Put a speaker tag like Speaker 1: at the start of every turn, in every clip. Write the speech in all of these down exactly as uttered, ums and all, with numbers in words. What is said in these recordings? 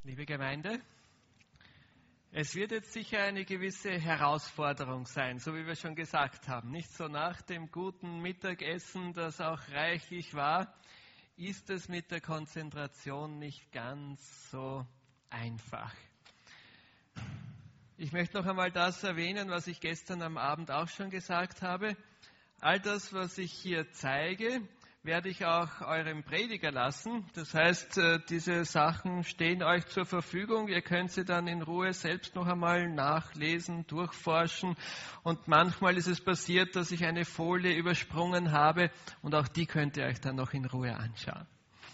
Speaker 1: Liebe Gemeinde, es wird jetzt sicher eine gewisse Herausforderung sein, so wie wir schon gesagt haben. Nicht so nach dem guten Mittagessen, das auch reichlich war, ist es mit der Konzentration nicht ganz so einfach. Ich möchte noch einmal das erwähnen, was ich gestern am Abend auch schon gesagt habe. All das, was ich hier zeige, werde ich auch eurem Prediger lassen. Das heißt, diese Sachen stehen euch zur Verfügung. Ihr könnt sie dann in Ruhe selbst noch einmal nachlesen, durchforschen. Und manchmal ist es passiert, dass ich eine Folie übersprungen habe und auch die könnt ihr euch dann noch in Ruhe anschauen.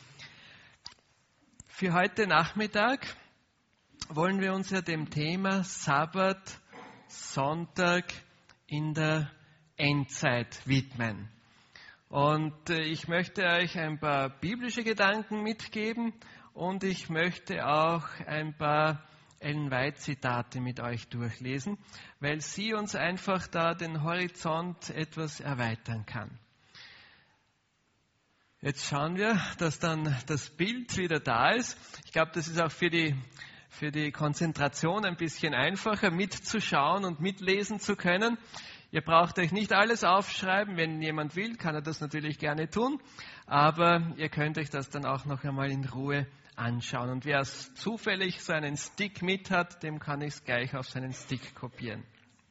Speaker 1: Für heute Nachmittag wollen wir uns ja dem Thema Sabbat, Sonntag in der Endzeit widmen. Und ich möchte euch ein paar biblische Gedanken mitgeben und ich möchte auch ein paar Ellen White-Zitate mit euch durchlesen, weil sie uns einfach da den Horizont etwas erweitern kann. Jetzt schauen wir, dass dann das Bild wieder da ist. Ich glaube, das ist auch für die, für die Konzentration ein bisschen einfacher, mitzuschauen und mitlesen zu können. Ihr braucht euch nicht alles aufschreiben. Wenn jemand will, kann er das natürlich gerne tun. Aber ihr könnt euch das dann auch noch einmal in Ruhe anschauen. Und wer es zufällig so einen Stick mit hat, dem kann ich es gleich auf seinen Stick kopieren.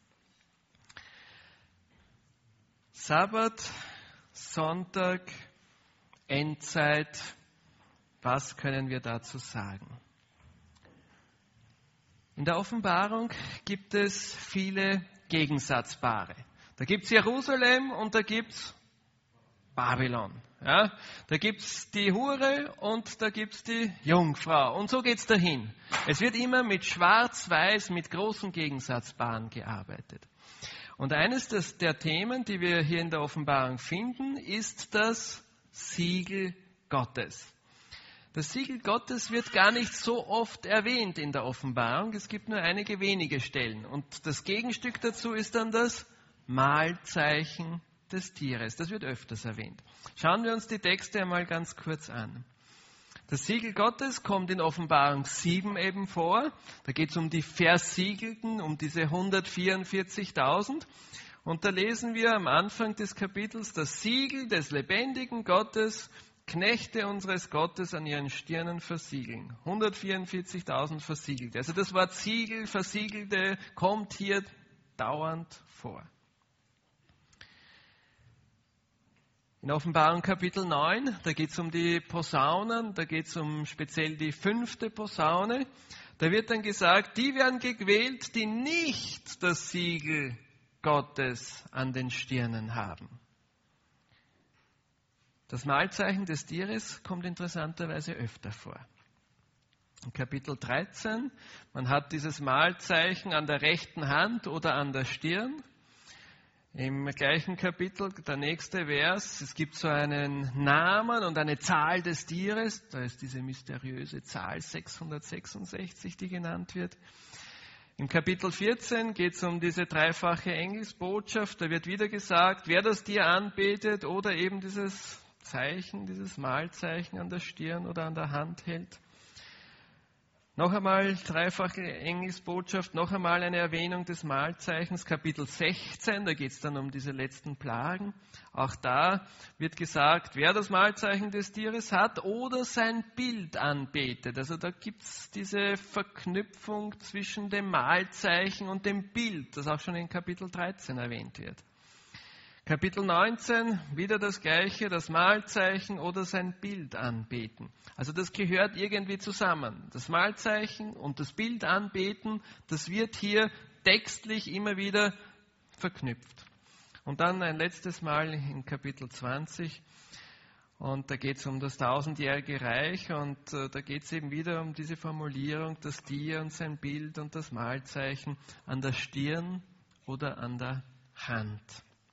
Speaker 1: Sabbat, Sonntag, Endzeit. Was können wir dazu sagen? In der Offenbarung gibt es viele Gegensatzpaare. Da gibt es Jerusalem und da gibt es Babylon. Ja? Da gibt es die Hure und da gibt es die Jungfrau. Und so geht es dahin. Es wird immer mit Schwarz-Weiß, mit großen Gegensatzpaaren gearbeitet. Und eines des, der Themen, die wir hier in der Offenbarung finden, ist das Siegel Gottes. Das Siegel Gottes wird gar nicht so oft erwähnt in der Offenbarung. Es gibt nur einige wenige Stellen. Und das Gegenstück dazu ist dann das Mahlzeichen des Tieres. Das wird öfters erwähnt. Schauen wir uns die Texte einmal ganz kurz an. Das Siegel Gottes kommt in Offenbarung sieben eben vor. Da geht es um die Versiegelten, um diese hundertvierundvierzigtausend. Und da lesen wir am Anfang des Kapitels, das Siegel des lebendigen Gottes, Knechte unseres Gottes an ihren Stirnen versiegeln. hundertvierundvierzigtausend Versiegelte. Also das Wort Siegel, Versiegelte kommt hier dauernd vor. In Offenbarung Kapitel neun, da geht es um die Posaunen, da geht es um speziell die fünfte Posaune. Da wird dann gesagt, die werden gewählt, die nicht das Siegel Gottes an den Stirnen haben. Das Mahlzeichen des Tieres kommt interessanterweise öfter vor. In Kapitel dreizehn, man hat dieses Mahlzeichen an der rechten Hand oder an der Stirn. Im gleichen Kapitel, der nächste Vers, es gibt so einen Namen und eine Zahl des Tieres. Da ist diese mysteriöse Zahl sechshundertsechsundsechzig, die genannt wird. Im Kapitel vierzehn geht es um diese dreifache Engelsbotschaft. Da wird wieder gesagt, wer das Tier anbetet oder eben dieses Zeichen, dieses Mahlzeichen an der Stirn oder an der Hand hält. Noch einmal dreifache Engelsbotschaft, noch einmal eine Erwähnung des Mahlzeichens, Kapitel sechzehn, da geht es dann um diese letzten Plagen. Auch da wird gesagt, wer das Mahlzeichen des Tieres hat oder sein Bild anbetet. Also da gibt es diese Verknüpfung zwischen dem Mahlzeichen und dem Bild, das auch schon in Kapitel dreizehn erwähnt wird. Kapitel neunzehn, wieder das Gleiche, das Mahlzeichen oder sein Bild anbeten. Also das gehört irgendwie zusammen. Das Mahlzeichen und das Bild anbeten, das wird hier textlich immer wieder verknüpft. Und dann ein letztes Mal in Kapitel zwanzig. Und da geht es um das tausendjährige Reich und äh, da geht es eben wieder um diese Formulierung, das Tier und sein Bild und das Mahlzeichen an der Stirn oder an der Hand.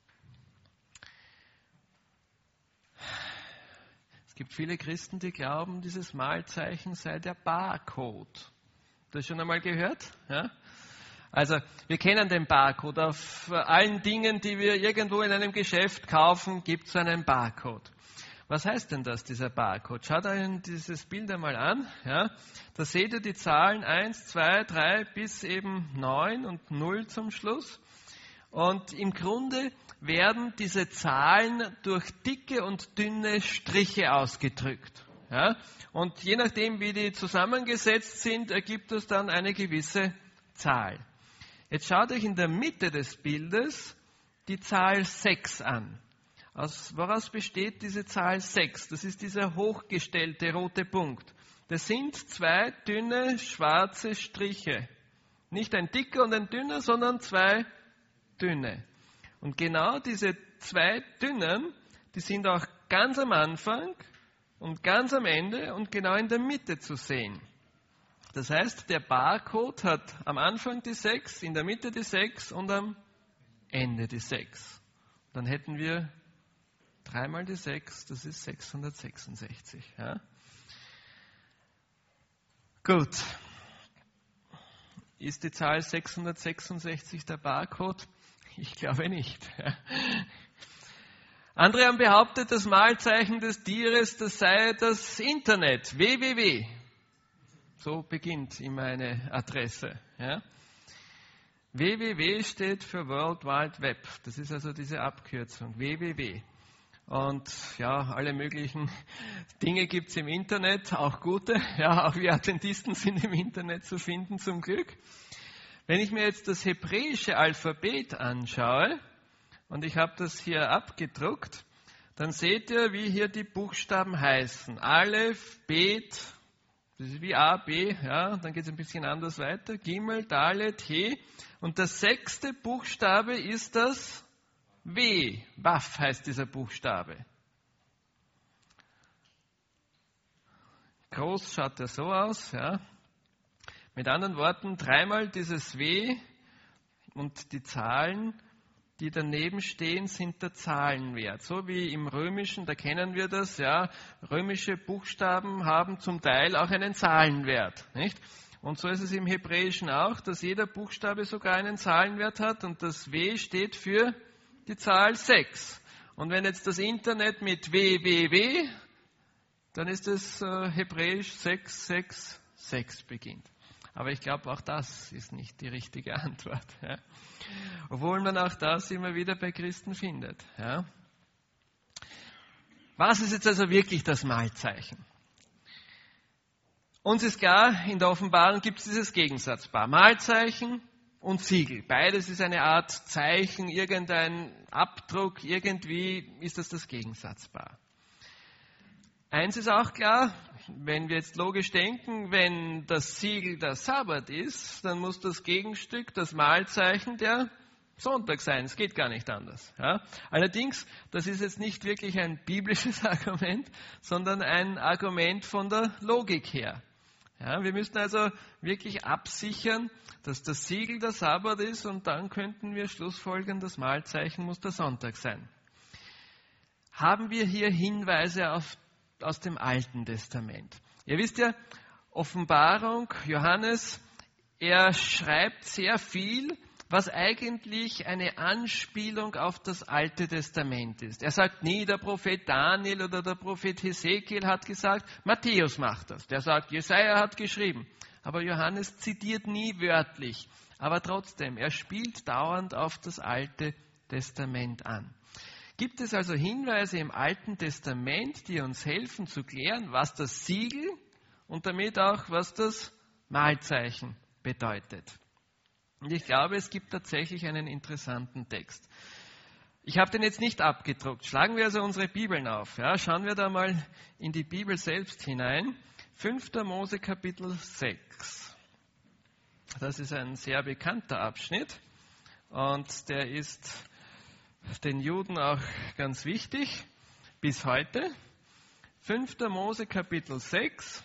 Speaker 1: Es gibt viele Christen, die glauben, dieses Mahlzeichen sei der Barcode. Das schon einmal gehört? Ja? Also wir kennen den Barcode. Auf allen Dingen, die wir irgendwo in einem Geschäft kaufen, gibt es einen Barcode. Was heißt denn das, dieser Barcode? Schaut euch dieses Bild einmal an. Ja. Da seht ihr die Zahlen eins, zwei, drei bis eben neun und null zum Schluss. Und im Grunde werden diese Zahlen durch dicke und dünne Striche ausgedrückt. Ja? Und je nachdem, wie die zusammengesetzt sind, ergibt es dann eine gewisse Zahl. Jetzt schaut euch in der Mitte des Bildes die Zahl sechs an. Aus woraus besteht diese Zahl sechs? Das ist dieser hochgestellte rote Punkt. Das sind zwei dünne schwarze Striche. Nicht ein dicker und ein dünner, sondern zwei dünne. Und genau diese zwei dünnen, die sind auch ganz am Anfang und ganz am Ende und genau in der Mitte zu sehen. Das heißt, der Barcode hat am Anfang die sechs, in der Mitte die sechs und am Ende die sechs. Dann hätten wir dreimal die sechs, das ist sechshundertsechsundsechzig. Ja? Gut. Ist die Zahl sechshundertsechsundsechzig der Barcode? Ich glaube nicht. Ja. Andere haben behauptet, das Malzeichen des Tieres, das sei das Internet, w w w. So beginnt immer eine Adresse. Ja. w w w steht für World Wide Web. Das ist also diese Abkürzung, w w w. Und ja, alle möglichen Dinge gibt es im Internet, auch gute. Ja, auch wir Adventisten sind im Internet zu finden, zum Glück. Wenn ich mir jetzt das hebräische Alphabet anschaue, und ich habe das hier abgedruckt, dann seht ihr, wie hier die Buchstaben heißen. Aleph, Bet, das ist wie A, B, ja, dann geht es ein bisschen anders weiter. Gimel, Dalet, He. Und der sechste Buchstabe ist das W. Waf heißt dieser Buchstabe. Groß schaut er so aus, ja. Mit anderen Worten, dreimal dieses W und die Zahlen, die daneben stehen, sind der Zahlenwert. So wie im Römischen, da kennen wir das, ja. Römische Buchstaben haben zum Teil auch einen Zahlenwert, nicht? Und so ist es im Hebräischen auch, dass jeder Buchstabe sogar einen Zahlenwert hat und das W steht für die Zahl sechs. Und wenn jetzt das Internet mit W W W, dann ist es äh, hebräisch sechs sechs sechs beginnt. Aber ich glaube, auch das ist nicht die richtige Antwort. Ja. Obwohl man auch das immer wieder bei Christen findet. Ja. Was ist jetzt also wirklich das Malzeichen? Uns ist klar, in der Offenbarung gibt es dieses Gegensatzpaar. Malzeichen und Siegel. Beides ist eine Art Zeichen, irgendein Abdruck, irgendwie ist das das Gegensatzpaar. Eins ist auch klar, wenn wir jetzt logisch denken, wenn das Siegel der Sabbat ist, dann muss das Gegenstück, das Malzeichen, der Sonntag sein. Es geht gar nicht anders. Ja? Allerdings, das ist jetzt nicht wirklich ein biblisches Argument, sondern ein Argument von der Logik her. Ja, wir müssen also wirklich absichern, dass das Siegel der Sabbat ist und dann könnten wir schlussfolgern, das Malzeichen muss der Sonntag sein. Haben wir hier Hinweise auf aus dem Alten Testament. Ihr wisst ja, Offenbarung, Johannes, er schreibt sehr viel, was eigentlich eine Anspielung auf das Alte Testament ist. Er sagt nie, der Prophet Daniel oder der Prophet Hesekiel hat gesagt, Matthäus macht das. Der sagt, Jesaja hat geschrieben. Aber Johannes zitiert nie wörtlich. Aber trotzdem, er spielt dauernd auf das Alte Testament an. Gibt es also Hinweise im Alten Testament, die uns helfen zu klären, was das Siegel und damit auch, was das Malzeichen bedeutet? Und ich glaube, es gibt tatsächlich einen interessanten Text. Ich habe den jetzt nicht abgedruckt. Schlagen wir also unsere Bibeln auf. Ja, schauen wir da mal in die Bibel selbst hinein. fünfter Mose Kapitel sechs. Das ist ein sehr bekannter Abschnitt und der ist den Juden auch ganz wichtig, bis heute. fünfter Mose Kapitel sechs.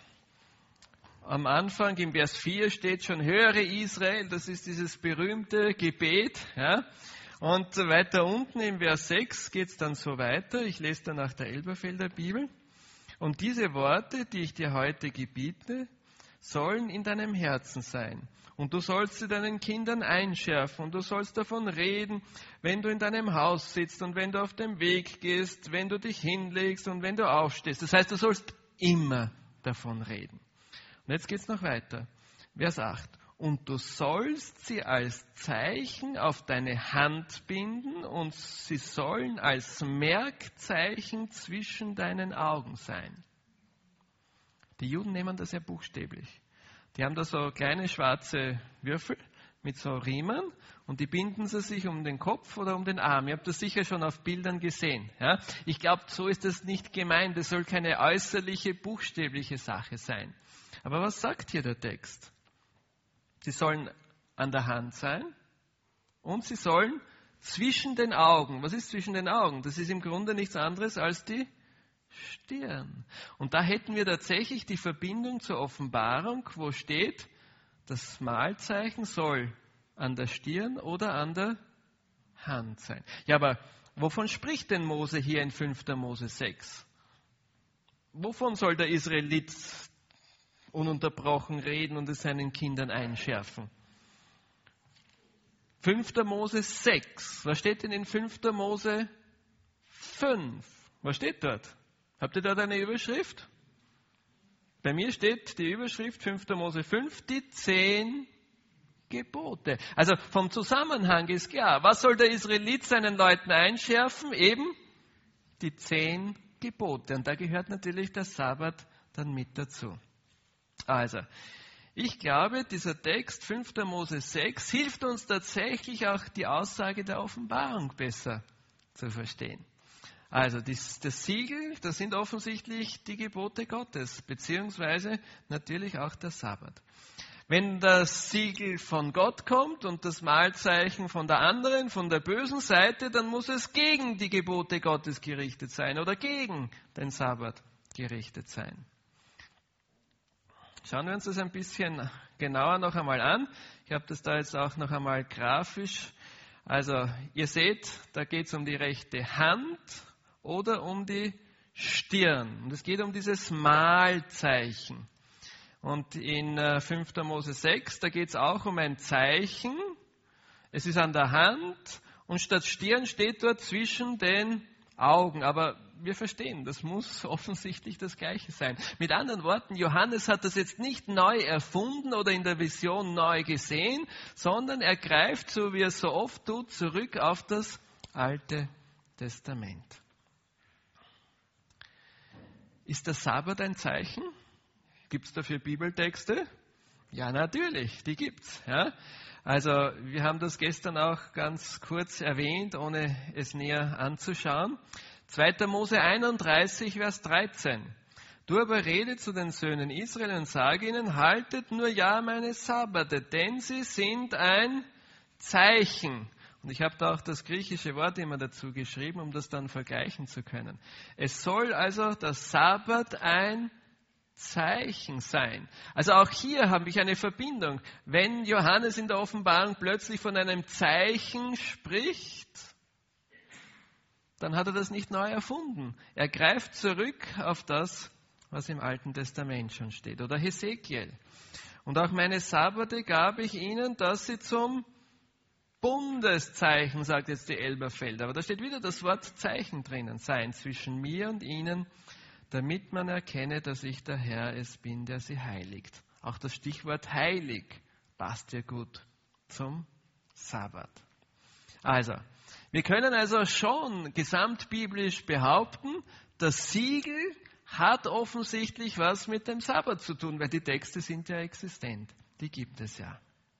Speaker 1: Am Anfang im Vers vier steht schon, höre Israel, das ist dieses berühmte Gebet. Ja. Und weiter unten im Vers sechs geht es dann so weiter. Ich lese dann nach der Elberfelder Bibel. Und diese Worte, die ich dir heute gebiete, sollen in deinem Herzen sein. Und du sollst sie deinen Kindern einschärfen und du sollst davon reden, wenn du in deinem Haus sitzt und wenn du auf dem Weg gehst, wenn du dich hinlegst und wenn du aufstehst. Das heißt, du sollst immer davon reden. Und jetzt geht es noch weiter. Vers acht. Und du sollst sie als Zeichen auf deine Hand binden und sie sollen als Merkzeichen zwischen deinen Augen sein. Die Juden nehmen das ja buchstäblich. Die haben da so kleine schwarze Würfel mit so Riemen und die binden sie sich um den Kopf oder um den Arm. Ihr habt das sicher schon auf Bildern gesehen. Ja? Ich glaube, so ist das nicht gemeint. Das soll keine äußerliche, buchstäbliche Sache sein. Aber was sagt hier der Text? Sie sollen an der Hand sein und sie sollen zwischen den Augen. Was ist zwischen den Augen? Das ist im Grunde nichts anderes als die Stirn. Und da hätten wir tatsächlich die Verbindung zur Offenbarung, wo steht, das Mahlzeichen soll an der Stirn oder an der Hand sein. Ja, aber wovon spricht denn Mose hier in fünfter Mose sechs? Wovon soll der Israelit ununterbrochen reden und es seinen Kindern einschärfen? fünfter Mose sechs. Was steht denn in fünfter Mose fünf? Was steht dort? Habt ihr dort eine Überschrift? Bei mir steht die Überschrift fünfter Mose fünf, die zehn Gebote. Also vom Zusammenhang ist klar, was soll der Israelit seinen Leuten einschärfen? Eben die zehn Gebote. Und da gehört natürlich der Sabbat dann mit dazu. Also, ich glaube, dieser Text fünfter Mose sechs hilft uns tatsächlich auch die Aussage der Offenbarung besser zu verstehen. Also das, das Siegel, das sind offensichtlich die Gebote Gottes, beziehungsweise natürlich auch der Sabbat. Wenn das Siegel von Gott kommt und das Mahlzeichen von der anderen, von der bösen Seite, dann muss es gegen die Gebote Gottes gerichtet sein oder gegen den Sabbat gerichtet sein. Schauen wir uns das ein bisschen genauer noch einmal an. Ich habe das da jetzt auch noch einmal grafisch. Also ihr seht, da geht es um die rechte Hand oder um die Stirn. Und es geht um dieses Mahlzeichen. Und in fünfter Mose sechs, da geht es auch um ein Zeichen. Es ist an der Hand und statt Stirn steht dort zwischen den Augen. Aber wir verstehen, das muss offensichtlich das Gleiche sein. Mit anderen Worten, Johannes hat das jetzt nicht neu erfunden oder in der Vision neu gesehen, sondern er greift, so wie er es so oft tut, zurück auf das Alte Testament. Ist der Sabbat ein Zeichen? Gibt es dafür Bibeltexte? Ja, natürlich, die gibt's. Ja? Also wir haben das gestern auch ganz kurz erwähnt, ohne es näher anzuschauen. zweiter Mose einunddreißig, Vers dreizehn. Du aber rede zu den Söhnen Israel und sage ihnen, haltet nur ja meine Sabbate, denn sie sind ein Zeichen. Und ich habe da auch das griechische Wort immer dazu geschrieben, um das dann vergleichen zu können. Es soll also der Sabbat ein Zeichen sein. Also auch hier habe ich eine Verbindung. Wenn Johannes in der Offenbarung plötzlich von einem Zeichen spricht, dann hat er das nicht neu erfunden. Er greift zurück auf das, was im Alten Testament schon steht. Oder Hesekiel. Und auch meine Sabbate gab ich ihnen, dass sie zum Bundeszeichen, sagt jetzt die Elberfelder. Aber da steht wieder das Wort Zeichen drinnen, sein zwischen mir und ihnen, damit man erkenne, dass ich der Herr es bin, der sie heiligt. Auch das Stichwort heilig passt hier gut zum Sabbat. Also, wir können also schon gesamtbiblisch behaupten, das Siegel hat offensichtlich was mit dem Sabbat zu tun, weil die Texte sind ja existent. Die gibt es ja.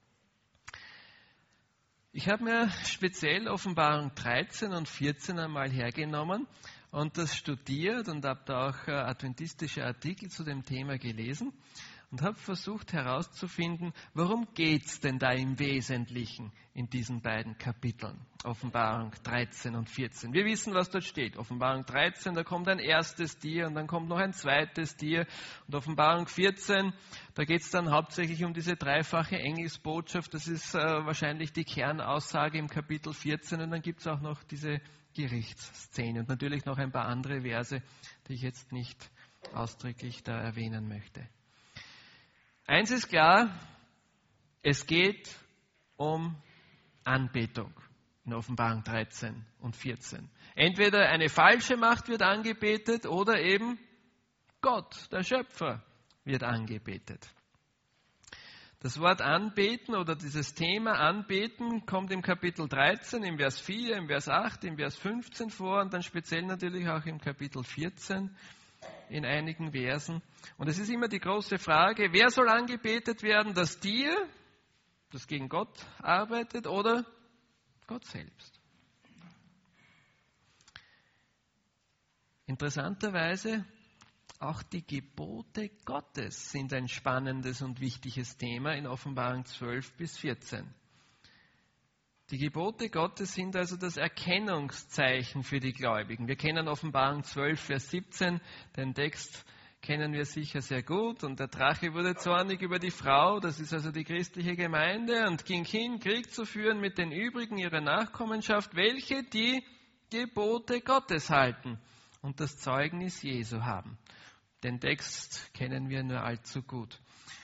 Speaker 1: Ich habe mir speziell Offenbarung dreizehn und vierzehn einmal hergenommen und das studiert und habe da auch adventistische Artikel zu dem Thema gelesen und habe versucht herauszufinden, worum geht es denn da im Wesentlichen in diesen beiden Kapiteln, Offenbarung dreizehn und vierzehn. Wir wissen, was dort steht. Offenbarung dreizehn, da kommt ein erstes Tier und dann kommt noch ein zweites Tier. Und Offenbarung vierzehn, da geht es dann hauptsächlich um diese dreifache Engelsbotschaft. Das ist äh, wahrscheinlich die Kernaussage im Kapitel vierzehn und dann gibt es auch noch diese Gerichtsszene und natürlich noch ein paar andere Verse, die ich jetzt nicht ausdrücklich da erwähnen möchte. Eins ist klar, es geht um Anbetung in Offenbarung dreizehn und vierzehn. Entweder eine falsche Macht wird angebetet oder eben Gott, der Schöpfer, wird angebetet. Das Wort anbeten oder dieses Thema anbeten kommt im Kapitel dreizehn, im Vers vier, im Vers acht, im Vers fünfzehn vor und dann speziell natürlich auch im Kapitel vierzehn in einigen Versen. Und es ist immer die große Frage, wer soll angebetet werden? Das Tier, das gegen Gott arbeitet, oder Gott selbst? Interessanterweise, auch die Gebote Gottes sind ein spannendes und wichtiges Thema in Offenbarung zwölf bis vierzehn. Die Gebote Gottes sind also das Erkennungszeichen für die Gläubigen. Wir kennen Offenbarung zwölf, Vers siebzehn, den Text kennen wir sicher sehr gut. Und der Drache wurde zornig über die Frau, das ist also die christliche Gemeinde, und ging hin, Krieg zu führen mit den übrigen ihrer Nachkommenschaft, welche die Gebote Gottes halten und das Zeugnis Jesu haben. Den Text kennen wir nur allzu gut.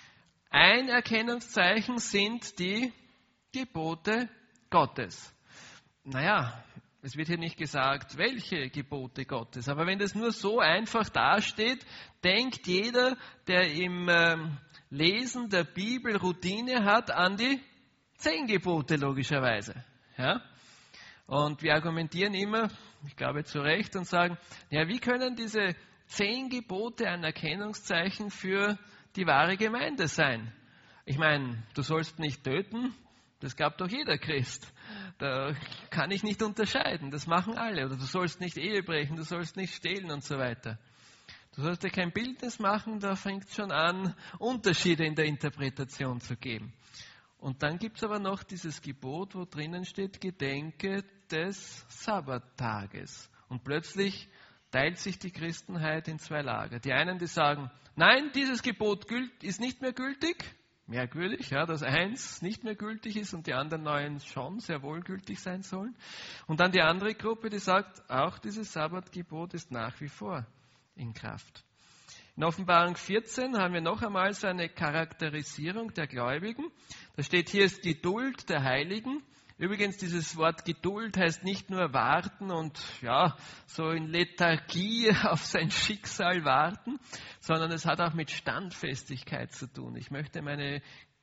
Speaker 1: Ein Erkennungszeichen sind die Gebote Gottes. Naja, es wird hier nicht gesagt, welche Gebote Gottes, aber wenn das nur so einfach dasteht, denkt jeder, der im ähm, Lesen der Bibel Routine hat, an die zehn Gebote logischerweise. Ja? Und wir argumentieren immer, ich glaube zu Recht, und sagen, ja, wie können diese zehn Gebote ein Erkennungszeichen für die wahre Gemeinde sein? Ich meine, du sollst nicht töten, das gab doch jeder Christ. Da kann ich nicht unterscheiden, das machen alle. Oder du sollst nicht Ehe brechen, du sollst nicht stehlen und so weiter. Du sollst dir kein Bildnis machen, da fängt es schon an, Unterschiede in der Interpretation zu geben. Und dann gibt es aber noch dieses Gebot, wo drinnen steht, gedenke des Sabbattages. Und plötzlich teilt sich die Christenheit in zwei Lager. Die einen, die sagen, nein, dieses Gebot ist nicht mehr gültig. Merkwürdig, ja, dass eins nicht mehr gültig ist und die anderen neun schon sehr wohl gültig sein sollen. Und dann die andere Gruppe, die sagt, auch dieses Sabbatgebot ist nach wie vor in Kraft. In Offenbarung vierzehn haben wir noch einmal so eine Charakterisierung der Gläubigen. Da steht, hier ist Geduld der Heiligen. Übrigens, dieses Wort Geduld heißt nicht nur warten und ja, so in Lethargie auf sein Schicksal warten, sondern es hat auch mit Standfestigkeit zu tun. Ich möchte meine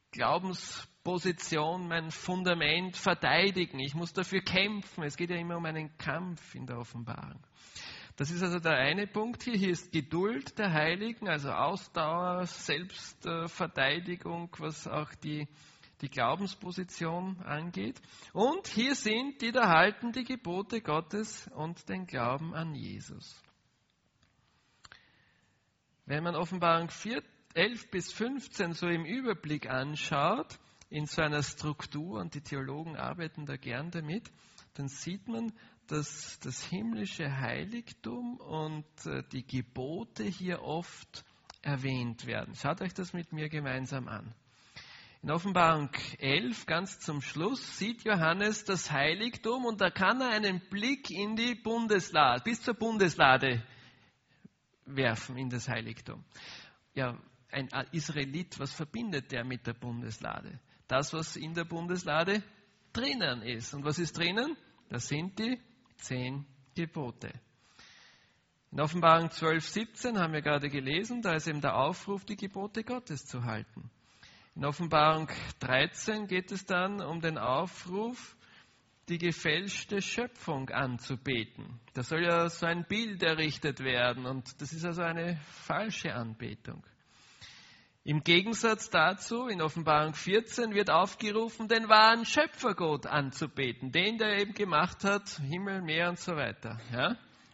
Speaker 1: Glaubensposition, mein Fundament verteidigen. Ich muss dafür kämpfen. Es geht ja immer um einen Kampf in der Offenbarung. Das ist also der eine Punkt hier. Hier ist Geduld der Heiligen, also Ausdauer, Selbstverteidigung, was auch die die Glaubensposition angeht. Und hier sind die, da halten die Gebote Gottes und den Glauben an Jesus. Wenn man Offenbarung elf bis fünfzehn so im Überblick anschaut, in so einer Struktur, und die Theologen arbeiten da gern damit, dann sieht man, dass das himmlische Heiligtum und die Gebote hier oft erwähnt werden. Schaut euch das mit mir gemeinsam an. In Offenbarung elf, ganz zum Schluss, sieht Johannes das Heiligtum und da kann er einen Blick in die Bundeslade, bis zur Bundeslade werfen in das Heiligtum. Ja, ein Israelit, was verbindet der mit der Bundeslade? Das, was in der Bundeslade drinnen ist. Und was ist drinnen? Das sind die zehn Gebote. In Offenbarung zwölf, siebzehn haben wir gerade gelesen, da ist eben der Aufruf, die Gebote Gottes zu halten. In Offenbarung dreizehn geht es dann um den Aufruf, die gefälschte Schöpfung anzubeten. Da soll ja so ein Bild errichtet werden und das ist also eine falsche Anbetung. Im Gegensatz dazu, in Offenbarung vierzehn wird aufgerufen, den wahren Schöpfergott anzubeten, den, der eben gemacht hat, Himmel, Meer und so weiter. Ja?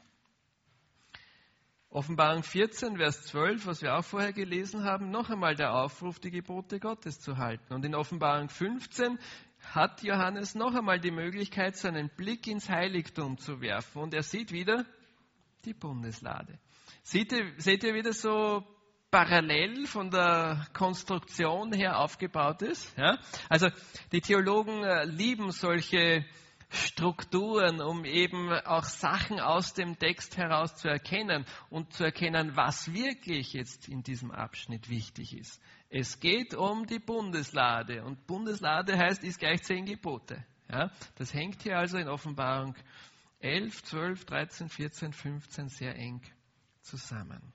Speaker 1: Offenbarung vierzehn, Vers zwölf, was wir auch vorher gelesen haben, noch einmal der Aufruf, die Gebote Gottes zu halten. Und in Offenbarung fünfzehn hat Johannes noch einmal die Möglichkeit, so einen Blick ins Heiligtum zu werfen. Und er sieht wieder die Bundeslade. Seht ihr, seht ihr, wie das so parallel von der Konstruktion her aufgebaut ist? Ja? Also die Theologen lieben solche Strukturen, um eben auch Sachen aus dem Text heraus zu erkennen und zu erkennen, was wirklich jetzt in diesem Abschnitt wichtig ist. Es geht um die Bundeslade und Bundeslade heißt, ist gleich zehn Gebote. Ja, das hängt hier also in Offenbarung elf, zwölf, dreizehn, vierzehn, fünfzehn sehr eng zusammen.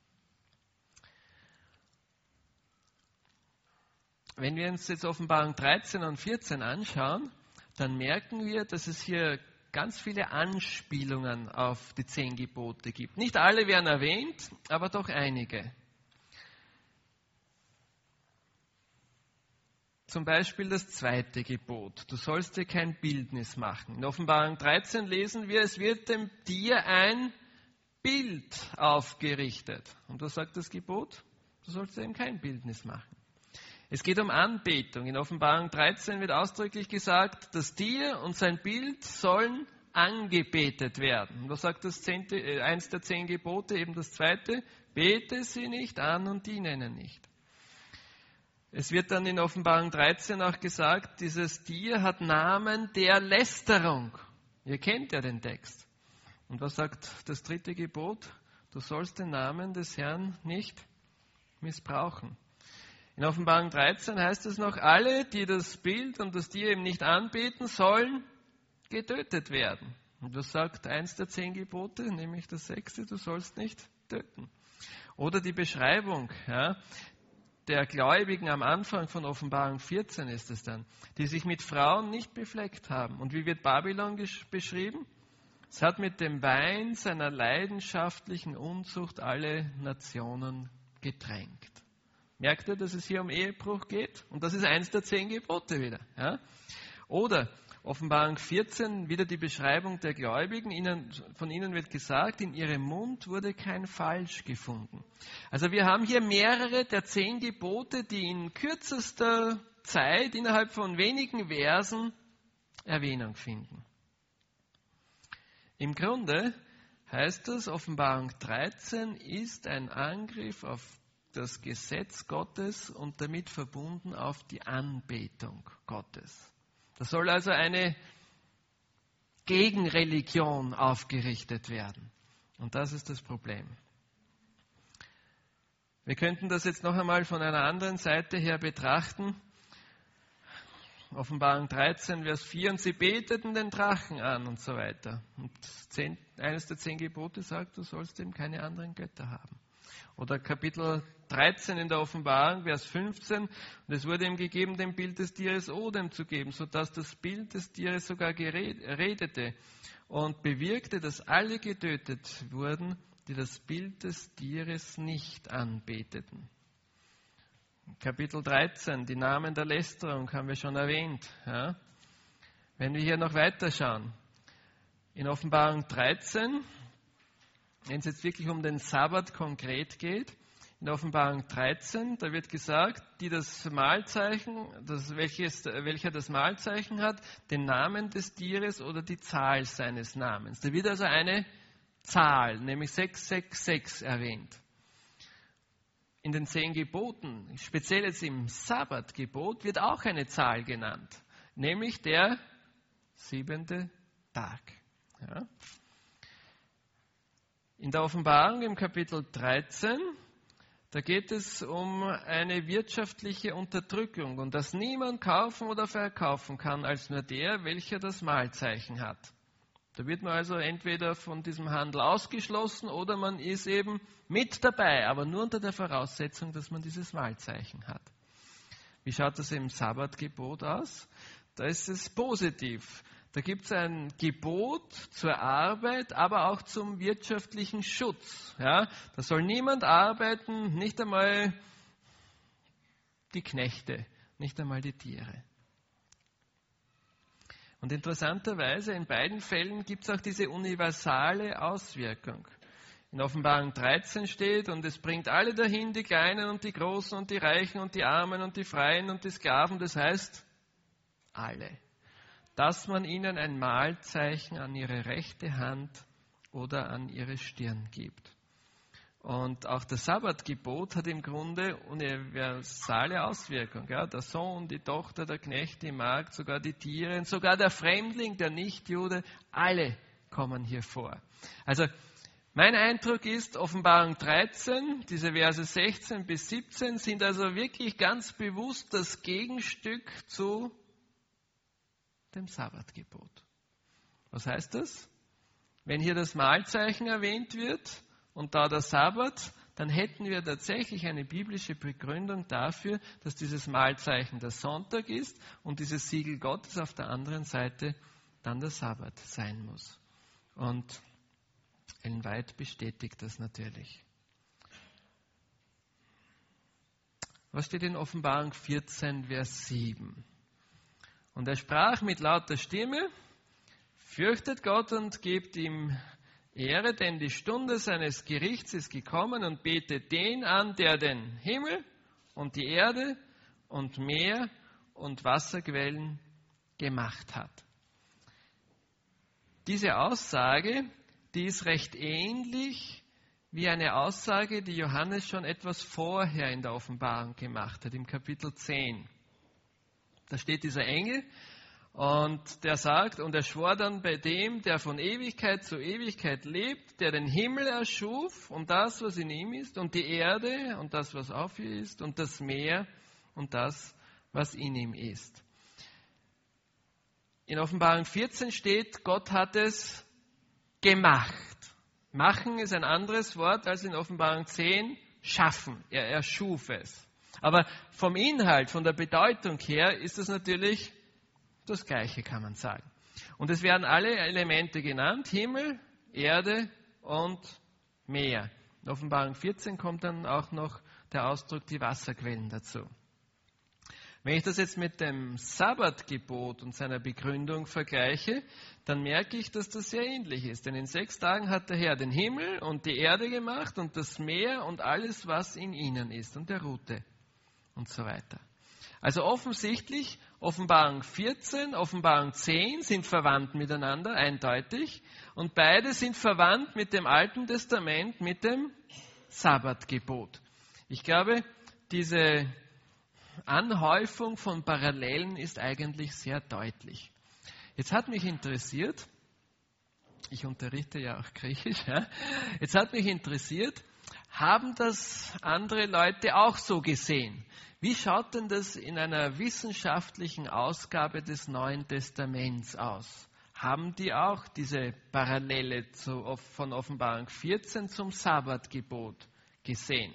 Speaker 1: Wenn wir uns jetzt Offenbarung dreizehn und vierzehn anschauen, dann merken wir, dass es hier ganz viele Anspielungen auf die zehn Gebote gibt. Nicht alle werden erwähnt, aber doch einige. Zum Beispiel das zweite Gebot. Du sollst dir kein Bildnis machen. In Offenbarung dreizehn lesen wir, es wird dem dir ein Bild aufgerichtet. Und was sagt das Gebot? Du sollst dir eben kein Bildnis machen. Es geht um Anbetung. In Offenbarung dreizehn wird ausdrücklich gesagt, das Tier und sein Bild sollen angebetet werden. Und was sagt das zehnte, äh, eins der zehn Gebote, eben das zweite? Bete sie nicht an und diene ihnen nicht. Es wird dann in Offenbarung dreizehn auch gesagt, dieses Tier hat Namen der Lästerung. Ihr kennt ja den Text. Und was sagt das dritte Gebot? Du sollst den Namen des Herrn nicht missbrauchen. In Offenbarung dreizehn heißt es noch, alle, die das Bild und das Tier eben nicht anbeten, sollen getötet werden. Und was sagt eins der zehn Gebote, nämlich das sechste, du sollst nicht töten. Oder die Beschreibung, ja, der Gläubigen am Anfang von Offenbarung vierzehn ist es dann, die sich mit Frauen nicht befleckt haben. Und wie wird Babylon beschrieben? Es hat mit dem Wein seiner leidenschaftlichen Unzucht alle Nationen getränkt. Merkt ihr, dass es hier um Ehebruch geht? Und das ist eins der zehn Gebote wieder. Ja? Oder Offenbarung vierzehn, wieder die Beschreibung der Gläubigen. Ihnen, von ihnen wird gesagt, in ihrem Mund wurde kein Falsch gefunden. Also wir haben hier mehrere der zehn Gebote, die in kürzester Zeit, innerhalb von wenigen Versen, Erwähnung finden. Im Grunde heißt das, Offenbarung dreizehn ist ein Angriff auf das Gesetz Gottes und damit verbunden auf die Anbetung Gottes. Da soll also eine Gegenreligion aufgerichtet werden. Und das ist das Problem. Wir könnten das jetzt noch einmal von einer anderen Seite her betrachten. Offenbarung dreizehn, Vers vier, und sie beteten den Drachen an und so weiter. Und zehn, eines der zehn Gebote sagt, du sollst eben keine anderen Götter haben. Oder Kapitel dreizehn in der Offenbarung, Vers fünfzehn, und es wurde ihm gegeben, dem Bild des Tieres Odem zu geben, sodass das Bild des Tieres sogar redete und bewirkte, dass alle getötet wurden, die das Bild des Tieres nicht anbeteten. Kapitel dreizehn, die Namen der Lästerung haben wir schon erwähnt. Ja? Wenn wir hier noch weiter schauen, in Offenbarung dreizehn, wenn es jetzt wirklich um den Sabbat konkret geht, in Offenbarung dreizehn, da wird gesagt, die das Mahlzeichen, das, welches, welcher das Mahlzeichen hat, den Namen des Tieres oder die Zahl seines Namens. Da wird also eine Zahl, nämlich sechs sechs sechs erwähnt. In den zehn Geboten, speziell jetzt im Sabbatgebot, wird auch eine Zahl genannt, nämlich der siebente Tag. Ja. In der Offenbarung im Kapitel dreizehn, da geht es um eine wirtschaftliche Unterdrückung und dass niemand kaufen oder verkaufen kann, als nur der, welcher das Mahlzeichen hat. Da wird man also entweder von diesem Handel ausgeschlossen oder man ist eben mit dabei, aber nur unter der Voraussetzung, dass man dieses Mahlzeichen hat. Wie schaut das im Sabbatgebot aus? Da ist es positiv. Da gibt es ein Gebot zur Arbeit, aber auch zum wirtschaftlichen Schutz. Ja? Da soll niemand arbeiten, nicht einmal die Knechte, nicht einmal die Tiere. Und interessanterweise, in beiden Fällen gibt es auch diese universale Auswirkung. In Offenbarung dreizehn steht, und es bringt alle dahin, die Kleinen und die Großen und die Reichen und die Armen und die Freien und die Sklaven, das heißt alle, dass man ihnen ein Mahlzeichen an ihre rechte Hand oder an ihre Stirn gibt. Und auch das Sabbatgebot hat im Grunde universale Auswirkungen. Ja? Der Sohn, die Tochter, der Knecht, die Magd, sogar die Tiere und sogar der Fremdling, der Nichtjude, alle kommen hier vor. Also mein Eindruck ist, Offenbarung dreizehn, diese Verse sechzehn bis siebzehn sind also wirklich ganz bewusst das Gegenstück zu dem Sabbatgebot. Was heißt das? Wenn hier das Mahlzeichen erwähnt wird und da der Sabbat, dann hätten wir tatsächlich eine biblische Begründung dafür, dass dieses Mahlzeichen der Sonntag ist und dieses Siegel Gottes auf der anderen Seite dann der Sabbat sein muss. Und Ellen White bestätigt das natürlich. Was steht in Offenbarung vierzehn, Vers sieben? Und er sprach mit lauter Stimme: Fürchtet Gott und gebt ihm Ehre, denn die Stunde seines Gerichts ist gekommen, und betet den an, der den Himmel und die Erde und Meer und Wasserquellen gemacht hat. Diese Aussage, die ist recht ähnlich wie eine Aussage, die Johannes schon etwas vorher in der Offenbarung gemacht hat, im Kapitel zehn. Da steht dieser Engel und der sagt, und er schwor dann bei dem, der von Ewigkeit zu Ewigkeit lebt, der den Himmel erschuf und das, was in ihm ist, und die Erde und das, was auf ihr ist, und das Meer und das, was in ihm ist. In Offenbarung vierzehn steht, Gott hat es gemacht. Machen ist ein anderes Wort als in Offenbarung zehn, schaffen. Er erschuf es. Aber vom Inhalt, von der Bedeutung her ist es natürlich das Gleiche, kann man sagen. Und es werden alle Elemente genannt: Himmel, Erde und Meer. In Offenbarung vierzehn kommt dann auch noch der Ausdruck die Wasserquellen dazu. Wenn ich das jetzt mit dem Sabbatgebot und seiner Begründung vergleiche, dann merke ich, dass das sehr ähnlich ist. Denn in sechs Tagen hat der Herr den Himmel und die Erde gemacht und das Meer und alles, was in ihnen ist, und der ruhte und so weiter. Also offensichtlich, Offenbarung vierzehn, Offenbarung zehn sind verwandt miteinander, eindeutig. Und beide sind verwandt mit dem Alten Testament, mit dem Sabbatgebot. Ich glaube, diese Anhäufung von Parallelen ist eigentlich sehr deutlich. Jetzt hat mich interessiert, ich unterrichte ja auch Griechisch, ja, jetzt hat mich interessiert, haben das andere Leute auch so gesehen? Wie schaut denn das in einer wissenschaftlichen Ausgabe des Neuen Testaments aus? Haben die auch diese Parallele zu, von Offenbarung vierzehn zum Sabbatgebot gesehen?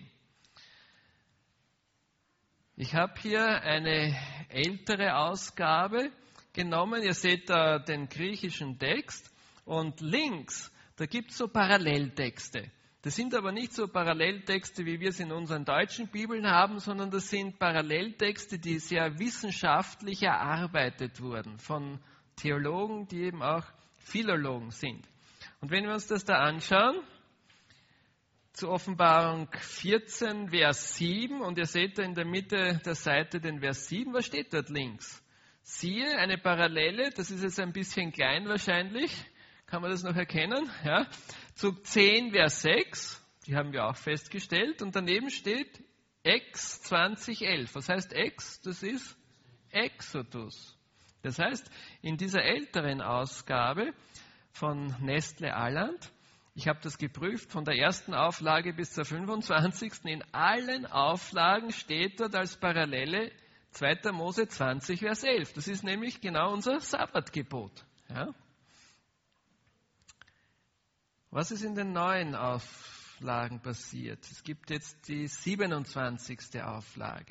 Speaker 1: Ich habe hier eine ältere Ausgabe genommen. Ihr seht da den griechischen Text und links, da gibt es so Paralleltexte. Das sind aber nicht so Paralleltexte, wie wir es in unseren deutschen Bibeln haben, sondern das sind Paralleltexte, die sehr wissenschaftlich erarbeitet wurden von Theologen, die eben auch Philologen sind. Und wenn wir uns das da anschauen, zu Offenbarung vierzehn, Vers sieben, und ihr seht da in der Mitte der Seite den Vers sieben, was steht dort links? Siehe, eine Parallele, das ist jetzt ein bisschen klein wahrscheinlich, kann man das noch erkennen? Ja. Zu zehn, Vers sechs, die haben wir auch festgestellt, und daneben steht Ex zwanzig elf. Was heißt Ex? Das ist Exodus. Das heißt, in dieser älteren Ausgabe von Nestle Aland, ich habe das geprüft, von der ersten Auflage bis zur fünfundzwanzigsten In allen Auflagen steht dort als Parallele zweiter Mose zwanzig, Vers elf. Das ist nämlich genau unser Sabbatgebot. Ja? Was ist in den neuen Auflagen passiert? Es gibt jetzt die siebenundzwanzigste Auflage.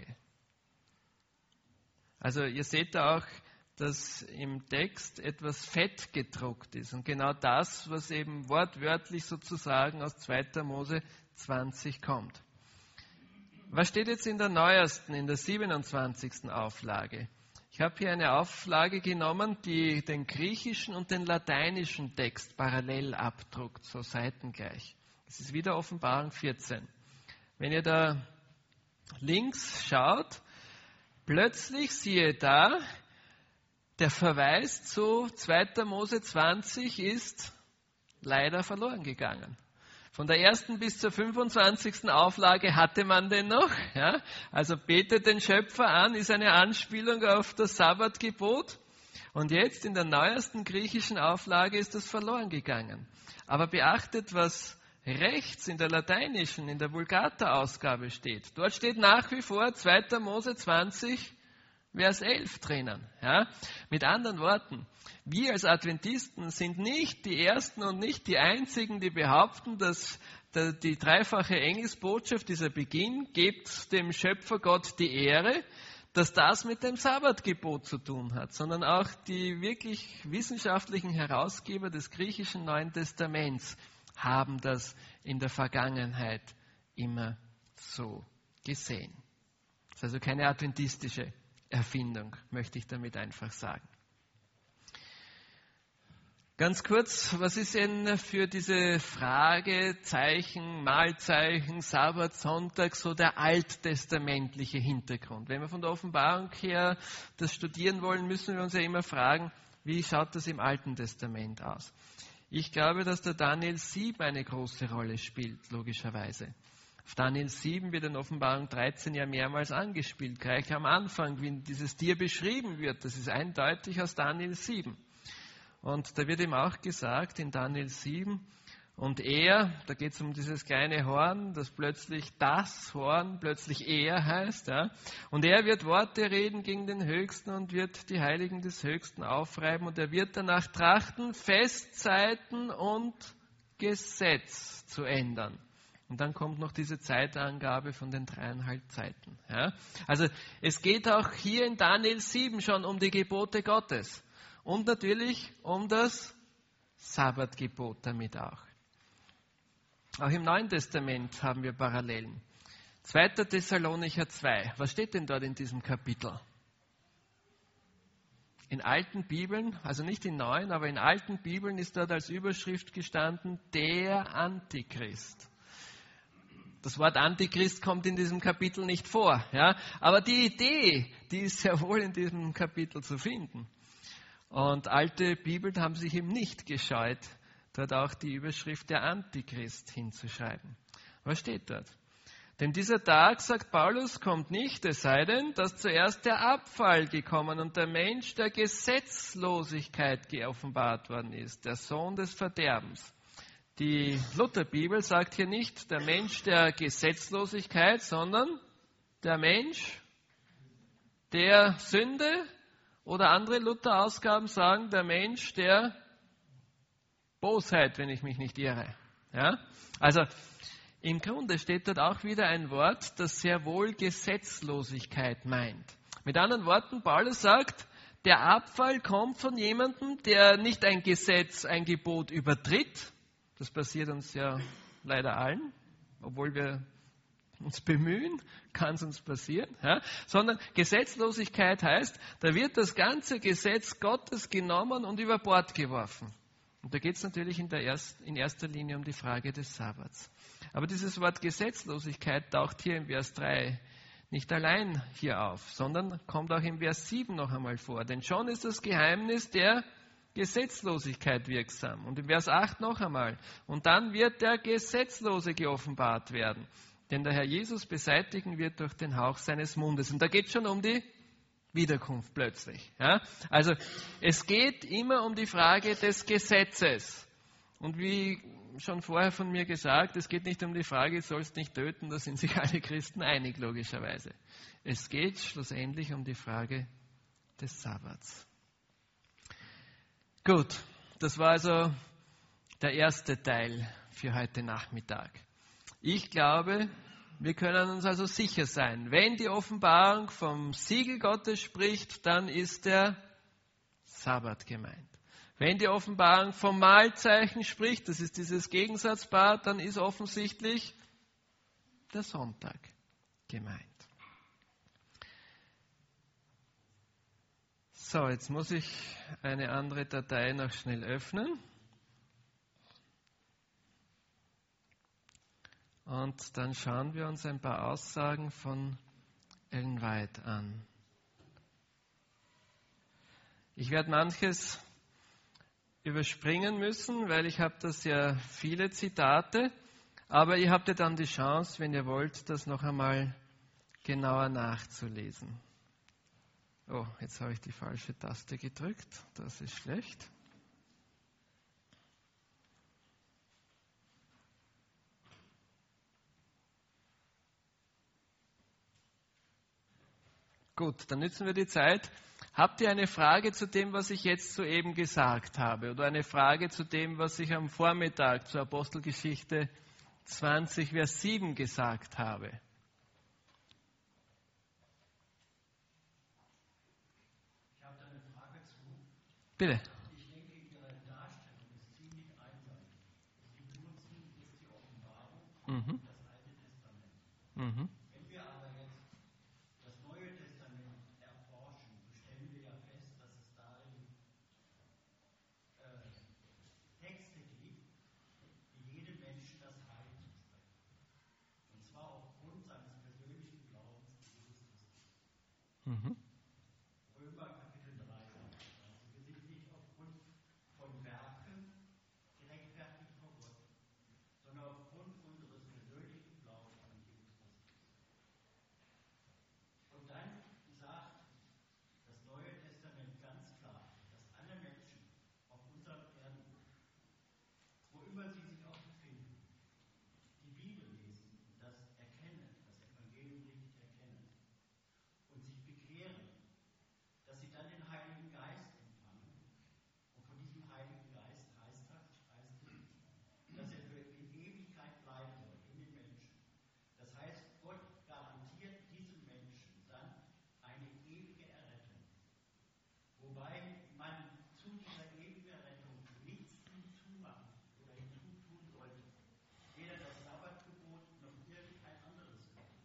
Speaker 1: Also ihr seht da auch, dass im Text etwas fett gedruckt ist. Und genau das, was eben wortwörtlich sozusagen aus zweiter Mose zwanzig kommt. Was steht jetzt in der neuesten, in der siebenundzwanzigsten Auflage? Ich habe hier eine Auflage genommen, die den griechischen und den lateinischen Text parallel abdruckt, so seitengleich. Das ist wieder Offenbarung vierzehn. Wenn ihr da links schaut, plötzlich siehe da, der Verweis zu zweiter Mose zwanzig ist leider verloren gegangen. Von der ersten bis zur fünfundzwanzigsten Auflage hatte man den noch. Ja? Also betet den Schöpfer an, ist eine Anspielung auf das Sabbatgebot. Und jetzt in der neuesten griechischen Auflage ist das verloren gegangen. Aber beachtet, was rechts in der lateinischen, in der Vulgata-Ausgabe steht. Dort steht nach wie vor zweiter Mose zwanzig, Vers elf drinnen. Ja? Mit anderen Worten, wir als Adventisten sind nicht die Ersten und nicht die Einzigen, die behaupten, dass die dreifache Engelsbotschaft, dieser Beginn, gebt dem Schöpfer Gott die Ehre, dass das mit dem Sabbatgebot zu tun hat, sondern auch die wirklich wissenschaftlichen Herausgeber des griechischen Neuen Testaments haben das in der Vergangenheit immer so gesehen. Das ist also keine adventistische Erfindung, möchte ich damit einfach sagen. Ganz kurz, was ist denn für diese Frage, Zeichen, Mahlzeichen, Sabbat, Sonntag so der alttestamentliche Hintergrund? Wenn wir von der Offenbarung her das studieren wollen, müssen wir uns ja immer fragen, wie schaut das im Alten Testament aus? Ich glaube, dass der Daniel sieben eine große Rolle spielt, logischerweise. Auf Daniel sieben wird in Offenbarung dreizehn ja mehrmals angespielt, gleich am Anfang, wie dieses Tier beschrieben wird. Das ist eindeutig aus Daniel sieben. Und da wird ihm auch gesagt in Daniel sieben, und er, da geht es um dieses kleine Horn, das plötzlich das Horn, plötzlich er heißt, ja, und er wird Worte reden gegen den Höchsten und wird die Heiligen des Höchsten aufreiben und er wird danach trachten, Festzeiten und Gesetz zu ändern. Und dann kommt noch diese Zeitangabe von den dreieinhalb Zeiten. Ja. Also es geht auch hier in Daniel sieben schon um die Gebote Gottes. Und natürlich um das Sabbatgebot damit auch. Auch im Neuen Testament haben wir Parallelen. zweiter Thessalonicher zwei. Was steht denn dort in diesem Kapitel? In alten Bibeln, also nicht in neuen, aber in alten Bibeln ist dort als Überschrift gestanden, der Antichrist. Das Wort Antichrist kommt in diesem Kapitel nicht vor. Ja? Aber die Idee, die ist sehr wohl in diesem Kapitel zu finden. Und alte Bibeln haben sich eben nicht gescheut, dort auch die Überschrift der Antichrist hinzuschreiben. Was steht dort? Denn dieser Tag, sagt Paulus, kommt nicht, es sei denn, dass zuerst der Abfall gekommen und der Mensch der Gesetzlosigkeit geoffenbart worden ist, der Sohn des Verderbens. Die Lutherbibel sagt hier nicht der Mensch der Gesetzlosigkeit, sondern der Mensch der Sünde. Oder andere Luther-Ausgaben sagen, der Mensch der Bosheit, wenn ich mich nicht irre. Ja? Also im Grunde steht dort auch wieder ein Wort, das sehr wohl Gesetzlosigkeit meint. Mit anderen Worten, Paulus sagt, der Abfall kommt von jemandem, der nicht ein Gesetz, ein Gebot übertritt. Das passiert uns ja leider allen, obwohl wir uns bemühen, kann es uns passieren, ja? Sondern Gesetzlosigkeit heißt, da wird das ganze Gesetz Gottes genommen und über Bord geworfen. Und da geht es natürlich in, der erst, in erster Linie um die Frage des Sabbats. Aber dieses Wort Gesetzlosigkeit taucht hier im Vers drei nicht allein hier auf, sondern kommt auch im Vers sieben noch einmal vor. Denn schon ist das Geheimnis der Gesetzlosigkeit wirksam. Und im Vers acht noch einmal. Und dann wird der Gesetzlose geoffenbart werden. Denn der Herr Jesus beseitigen wird durch den Hauch seines Mundes. Und da geht es schon um die Wiederkunft plötzlich. Ja? Also es geht immer um die Frage des Gesetzes. Und wie schon vorher von mir gesagt, es geht nicht um die Frage, du sollst nicht töten, da sind sich alle Christen einig, logischerweise. Es geht schlussendlich um die Frage des Sabbats. Gut, das war also der erste Teil für heute Nachmittag. Ich glaube, wir können uns also sicher sein, wenn die Offenbarung vom Siegel Gottes spricht, dann ist der Sabbat gemeint. Wenn die Offenbarung vom Mahlzeichen spricht, das ist dieses Gegensatzpaar, dann ist offensichtlich der Sonntag gemeint. So, jetzt muss ich eine andere Datei noch schnell öffnen. Und dann schauen wir uns ein paar Aussagen von Ellen White an. Ich werde manches überspringen müssen, weil ich habe da sehr viele Zitate. Aber ihr habt ja dann die Chance, wenn ihr wollt, das noch einmal genauer nachzulesen. Oh, jetzt habe ich die falsche Taste gedrückt. Das ist schlecht. Gut, dann nützen wir die Zeit. Habt ihr eine Frage zu dem, was ich jetzt soeben gesagt habe? Oder eine Frage zu dem, was ich am Vormittag zur Apostelgeschichte zwanzig, Vers sieben gesagt habe?
Speaker 2: Ich habe da eine Frage zu.
Speaker 1: Bitte.
Speaker 2: Ich denke, Ihre Darstellung ist ziemlich einseitig. Sie benutzen jetzt die Offenbarung
Speaker 1: Mhm.
Speaker 2: und das Alte Testament.
Speaker 1: Mhm.
Speaker 2: Wenn wir aber jetzt das Neue Testament erforschen, so stellen wir ja fest, dass es darin äh, Texte gibt, die jedem Menschen das Heil zusprechen. Und zwar aufgrund seines persönlichen Glaubens an Jesus Christus.
Speaker 1: Mhm.
Speaker 2: Römer Kapitel drei sagt das. Also wir sind nicht aufgrund von Werken gerechtfertigt vor Gott, sondern aufgrund unseres persönlichen Glaubens an Jesus Christus. Und dann sagt das Neue Testament ganz klar, dass alle Menschen auf unserem Erdengut, wo immer sie sich auch befinden, die Bibel lesen und das erkennen, das Evangelium richtig erkennen und sich bekehren, dass sie dann den Heiligen Geist empfangen. Und von diesem Heiligen Geist heißt das, heißt es, dass er für in Ewigkeit bleiben soll in den Menschen. Das heißt, Gott garantiert diesem Menschen dann eine ewige Errettung. Wobei man zu dieser ewigen Errettung nichts hinzumachen oder hinzutun sollte. Weder das Sabbatgebot noch irgendein anderes Gebot.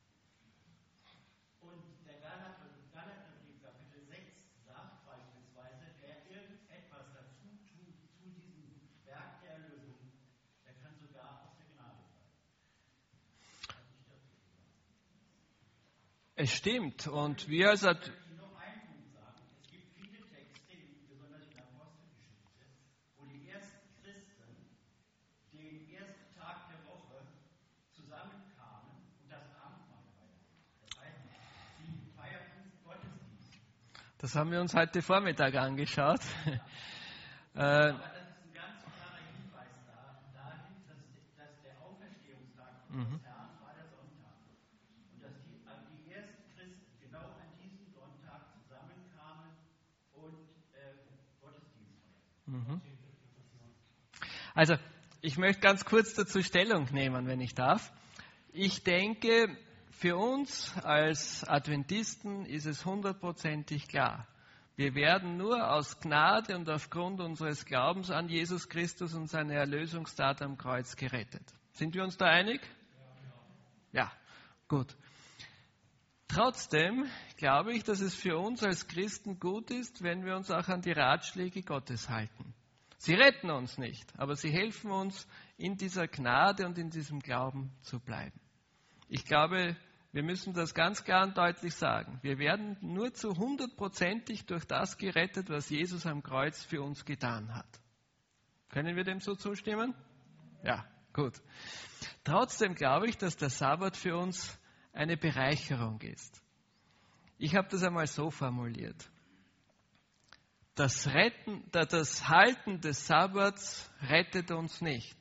Speaker 2: Und der Galater, Galaterbrief Kapitel sechs sagt beispielsweise, wer irgendetwas dazu tut zu diesem Werk der Erlösung, der kann sogar aus der Gnade fallen. Was ich dazu gesagt.
Speaker 1: Es stimmt. Und wir als Ad-
Speaker 2: Ich möchte noch einen Punkt sagen. Es gibt viele Texte, besonders in der Apostelgeschichte, wo die ersten Christen den ersten Tag der Woche zusammenkamen und das Abendmahl feierten. Das heißt, sie feierten Gottesdienst.
Speaker 1: das haben wir uns heute Vormittag angeschaut. äh,
Speaker 2: Aber das ist ein ganz klarer Hinweis da, dahin, dass, dass der Auferstehungstag unseres Herrn war der Sonntag. Und dass die, also die ersten Christen genau an diesem Sonntag zusammenkamen und äh, Gottesdienst feierten.
Speaker 1: Also, ich möchte ganz kurz dazu Stellung nehmen, wenn ich darf. Ich denke, für uns als Adventisten ist es hundertprozentig klar. Wir werden nur aus Gnade und aufgrund unseres Glaubens an Jesus Christus und seine Erlösungstat am Kreuz gerettet. Sind wir uns da einig? Ja, gut. Trotzdem glaube ich, dass es für uns als Christen gut ist, wenn wir uns auch an die Ratschläge Gottes halten. Sie retten uns nicht, aber sie helfen uns, in dieser Gnade und in diesem Glauben zu bleiben. Ich glaube, wir müssen das ganz klar und deutlich sagen. Wir werden nur zu hundertprozentig durch das gerettet, was Jesus am Kreuz für uns getan hat. Können wir dem so zustimmen? Ja, gut. Trotzdem glaube ich, dass der Sabbat für uns eine Bereicherung ist. Ich habe das einmal so formuliert. Das, Retten, das Halten des Sabbats rettet uns nicht.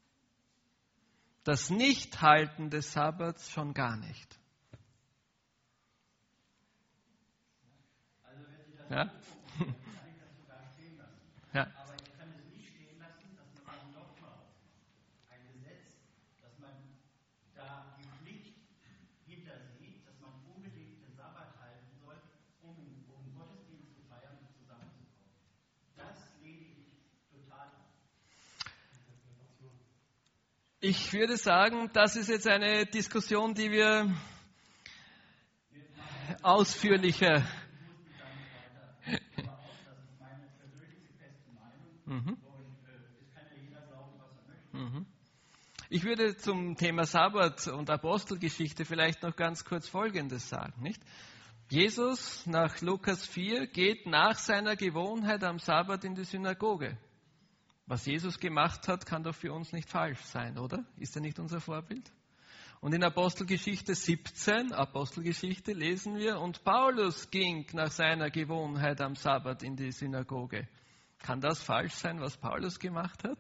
Speaker 1: Das Nichthalten des Sabbats schon gar nicht.
Speaker 2: Also wenn Sie das
Speaker 1: Ja?
Speaker 2: so gucken, dann kann ich das sogar stehen lassen.
Speaker 1: Ja.
Speaker 2: Aber ich kann es nicht stehen lassen, dass man ein Dogma aufmacht. Ein Gesetz, dass man da die Pflicht hintersieht, dass man unbedingt den Sabbat halten soll, um, um Gottesdienst zu feiern und zusammenzukommen. Das lehne ich total ab.
Speaker 1: Ich würde sagen, das ist jetzt eine Diskussion, die wir ausführlicher.
Speaker 2: Ich muss dann weiter aus, das ist meine persönliche feste Meinung.
Speaker 1: Mhm.
Speaker 2: Und äh, es kann ja jeder glauben, was er möchte.
Speaker 1: Mhm. Ich würde zum Thema Sabbat und Apostelgeschichte vielleicht noch ganz kurz Folgendes sagen, nicht? Jesus nach Lukas vier geht nach seiner Gewohnheit am Sabbat in die Synagoge. Was Jesus gemacht hat, kann doch für uns nicht falsch sein, oder? Ist er nicht unser Vorbild? Und in Apostelgeschichte siebzehn, Apostelgeschichte, lesen wir, und Paulus ging nach seiner Gewohnheit am Sabbat in die Synagoge. Kann das falsch sein, was Paulus gemacht hat?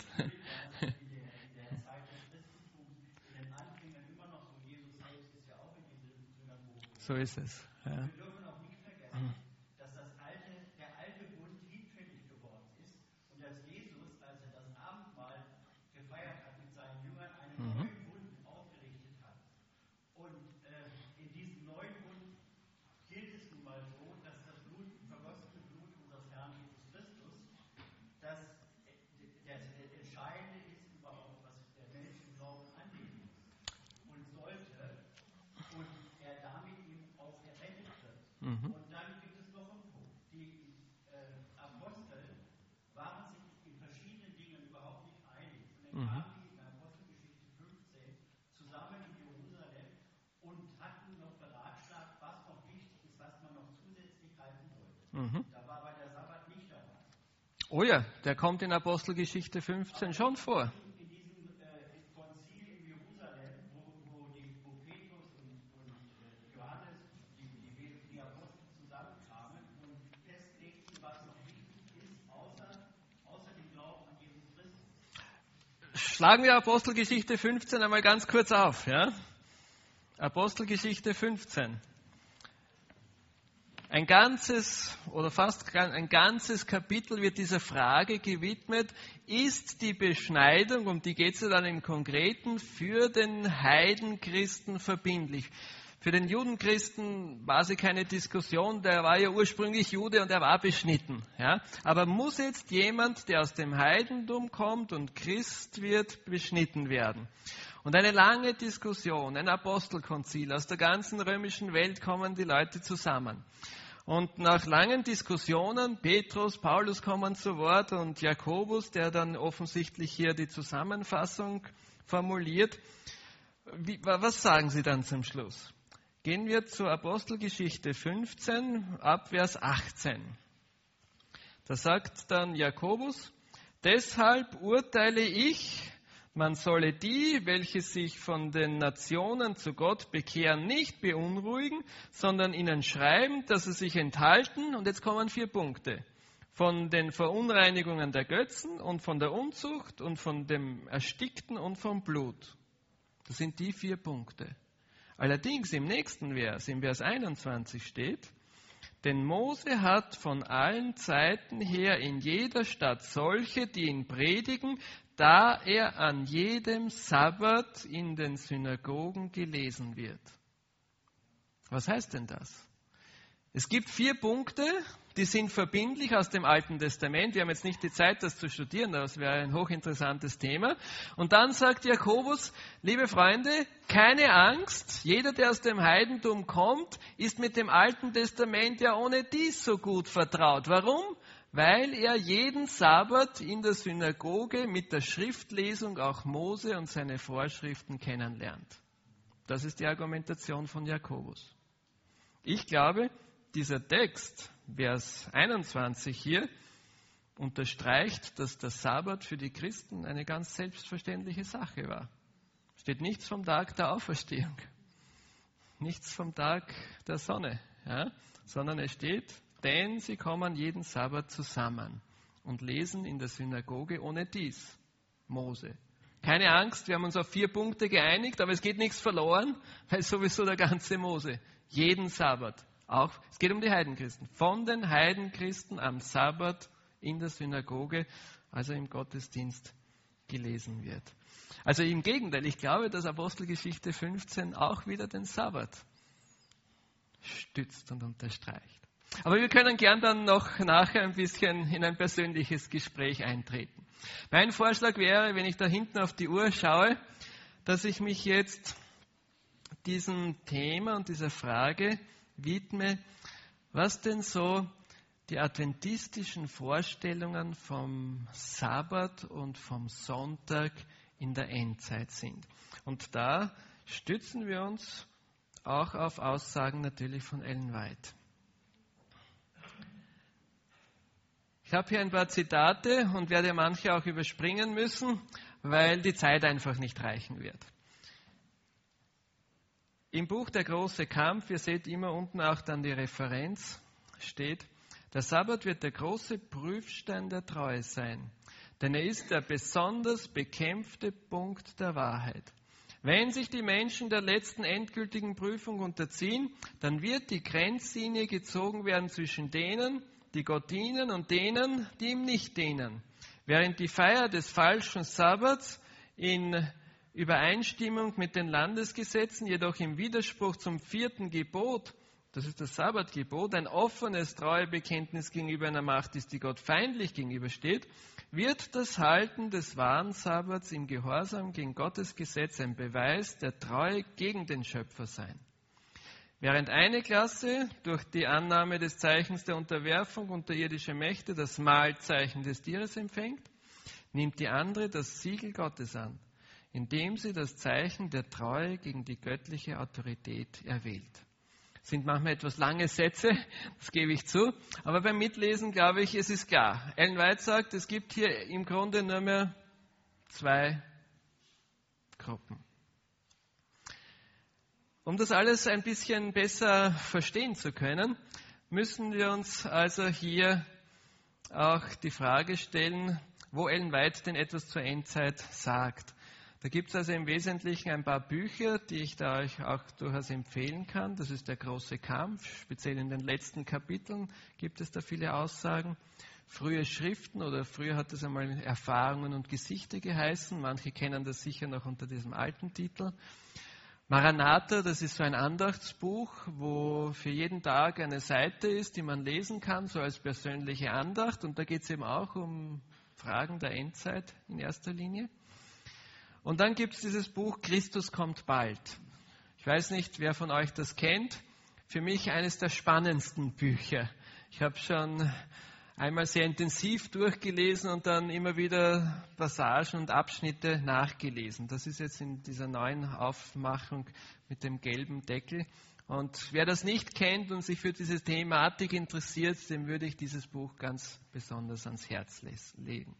Speaker 1: So ist es. Ja.
Speaker 2: Wir dürfen auch nicht vergessen, dass das alte, der alte Bund hinfällig geworden ist und dass Jesus, als er das Abendmahl gefeiert hat mit seinen Jüngern, einen
Speaker 1: Mhm.
Speaker 2: neuen Bund aufgerichtet hat. Und äh, in diesem neuen Bund gilt es nun mal so, dass das Blut, vergossene Blut unseres Herrn Jesus Christus, das, das Entscheidende ist überhaupt, was der Mensch im Glauben annehmen muss und sollte. Und er damit eben auch errettet wird.
Speaker 1: Mhm.
Speaker 2: Und dann gibt es noch einen Punkt. Die äh, Apostel waren sich in verschiedenen Dingen überhaupt nicht einig. Und dann
Speaker 1: Mhm.
Speaker 2: kamen die in Apostelgeschichte fünfzehn zusammen in Jerusalem und hatten noch beratschlagt, was noch wichtig ist, was man noch zusätzlich halten sollte.
Speaker 1: Mhm.
Speaker 2: Da war aber der Sabbat nicht dabei.
Speaker 1: Oh ja, der kommt in Apostelgeschichte fünfzehn schon vor.
Speaker 2: In diesem äh, Konzil in Jerusalem, wo, wo, die, wo Petrus und, und äh, Johannes, die, die, die Apostel zusammenkamen und festlegten, was noch wichtig ist, außer, außer dem Glauben an Jesus Christus.
Speaker 1: Schlagen wir Apostelgeschichte fünfzehn einmal ganz kurz auf. Ja? Apostelgeschichte fünfzehn. Ein ganzes oder fast ein ganzes Kapitel wird dieser Frage gewidmet, ist die Beschneidung, um die geht es ja dann im Konkreten, für den Heidenchristen verbindlich? Für den Judenchristen war sie keine Diskussion, der war ja ursprünglich Jude und er war beschnitten. Ja? Aber muss jetzt jemand, der aus dem Heidentum kommt und Christ wird, beschnitten werden? Und eine lange Diskussion, ein Apostelkonzil, aus der ganzen römischen Welt kommen die Leute zusammen. Und nach langen Diskussionen, Petrus, Paulus kommen zu Wort und Jakobus, der dann offensichtlich hier die Zusammenfassung formuliert. Wie, was sagen sie dann zum Schluss? Gehen wir zur Apostelgeschichte fünfzehn, ab Vers achtzehn. Da sagt dann Jakobus, deshalb urteile ich, man solle die, welche sich von den Nationen zu Gott bekehren, nicht beunruhigen, sondern ihnen schreiben, dass sie sich enthalten, und jetzt kommen vier Punkte, von den Verunreinigungen der Götzen und von der Unzucht und von dem Erstickten und vom Blut. Das sind die vier Punkte. Allerdings im nächsten Vers, im Vers einundzwanzig steht, denn Mose hat von allen Zeiten her in jeder Stadt solche, die ihn predigen, da er an jedem Sabbat in den Synagogen gelesen wird. Was heißt denn das? Es gibt vier Punkte, die sind verbindlich aus dem Alten Testament. Wir haben jetzt nicht die Zeit, das zu studieren, das wäre ein hochinteressantes Thema. Und dann sagt Jakobus, liebe Freunde, keine Angst, jeder, der aus dem Heidentum kommt, ist mit dem Alten Testament ja ohne dies so gut vertraut. Warum? Weil er jeden Sabbat in der Synagoge mit der Schriftlesung auch Mose und seine Vorschriften kennenlernt. Das ist die Argumentation von Jakobus. Ich glaube, dieser Text, Vers einundzwanzig hier, unterstreicht, dass der Sabbat für die Christen eine ganz selbstverständliche Sache war. Steht nichts vom Tag der Auferstehung, nichts vom Tag der Sonne, ja? Sondern es steht, denn sie kommen jeden Sabbat zusammen und lesen in der Synagoge ohne dies, Mose. Keine Angst, wir haben uns auf vier Punkte geeinigt, aber es geht nichts verloren, weil sowieso der ganze Mose, jeden Sabbat, auch, es geht um die Heidenchristen, von den Heidenchristen am Sabbat in der Synagoge, also im Gottesdienst, gelesen wird. Also im Gegenteil, ich glaube, dass Apostelgeschichte fünfzehn auch wieder den Sabbat stützt und unterstreicht. Aber wir können gern dann noch nachher ein bisschen in ein persönliches Gespräch eintreten. Mein Vorschlag wäre, wenn ich da hinten auf die Uhr schaue, dass ich mich jetzt diesem Thema und dieser Frage widme, was denn so die adventistischen Vorstellungen vom Sabbat und vom Sonntag in der Endzeit sind. Und da stützen wir uns auch auf Aussagen natürlich von Ellen White. Ich habe hier ein paar Zitate und werde manche auch überspringen müssen, weil die Zeit einfach nicht reichen wird. Im Buch Der große Kampf, ihr seht immer unten auch dann die Referenz, steht: Der Sabbat wird der große Prüfstein der Treue sein, denn er ist der besonders bekämpfte Punkt der Wahrheit. Wenn sich die Menschen der letzten endgültigen Prüfung unterziehen, dann wird die Grenzlinie gezogen werden zwischen denen, die Gott dienen, und denen, die ihm nicht dienen. Während die Feier des falschen Sabbats in Übereinstimmung mit den Landesgesetzen, jedoch im Widerspruch zum vierten Gebot, das ist das Sabbatgebot, ein offenes Treuebekenntnis gegenüber einer Macht ist, die Gott feindlich gegenübersteht, wird das Halten des wahren Sabbats im Gehorsam gegen Gottes Gesetz ein Beweis der Treue gegen den Schöpfer sein. Während eine Klasse durch die Annahme des Zeichens der Unterwerfung unter irdische Mächte das Mahlzeichen des Tieres empfängt, nimmt die andere das Siegel Gottes an, indem sie das Zeichen der Treue gegen die göttliche Autorität erwählt. Das sind manchmal etwas lange Sätze, das gebe ich zu, aber beim Mitlesen glaube ich, es ist klar. Ellen White sagt, es gibt hier im Grunde nur mehr zwei Gruppen. Um das alles ein bisschen besser verstehen zu können, müssen wir uns also hier auch die Frage stellen, wo Ellen White denn etwas zur Endzeit sagt. Da gibt es also im Wesentlichen ein paar Bücher, die ich da euch auch durchaus empfehlen kann. Das ist Der große Kampf, speziell in den letzten Kapiteln gibt es da viele Aussagen. Frühe Schriften oder früher hat es einmal Erfahrungen und Gesichter geheißen. Manche kennen das sicher noch unter diesem alten Titel. Maranatha, das ist so ein Andachtsbuch, wo für jeden Tag eine Seite ist, die man lesen kann, so als persönliche Andacht. Und da geht es eben auch um Fragen der Endzeit in erster Linie. Und dann gibt es dieses Buch Christus kommt bald. Ich weiß nicht, wer von euch das kennt. Für mich eines der spannendsten Bücher. Ich habe schon einmal sehr intensiv durchgelesen und dann immer wieder Passagen und Abschnitte nachgelesen. Das ist jetzt in dieser neuen Aufmachung mit dem gelben Deckel. Und wer das nicht kennt und sich für diese Thematik interessiert, dem würde ich dieses Buch ganz besonders ans Herz legen.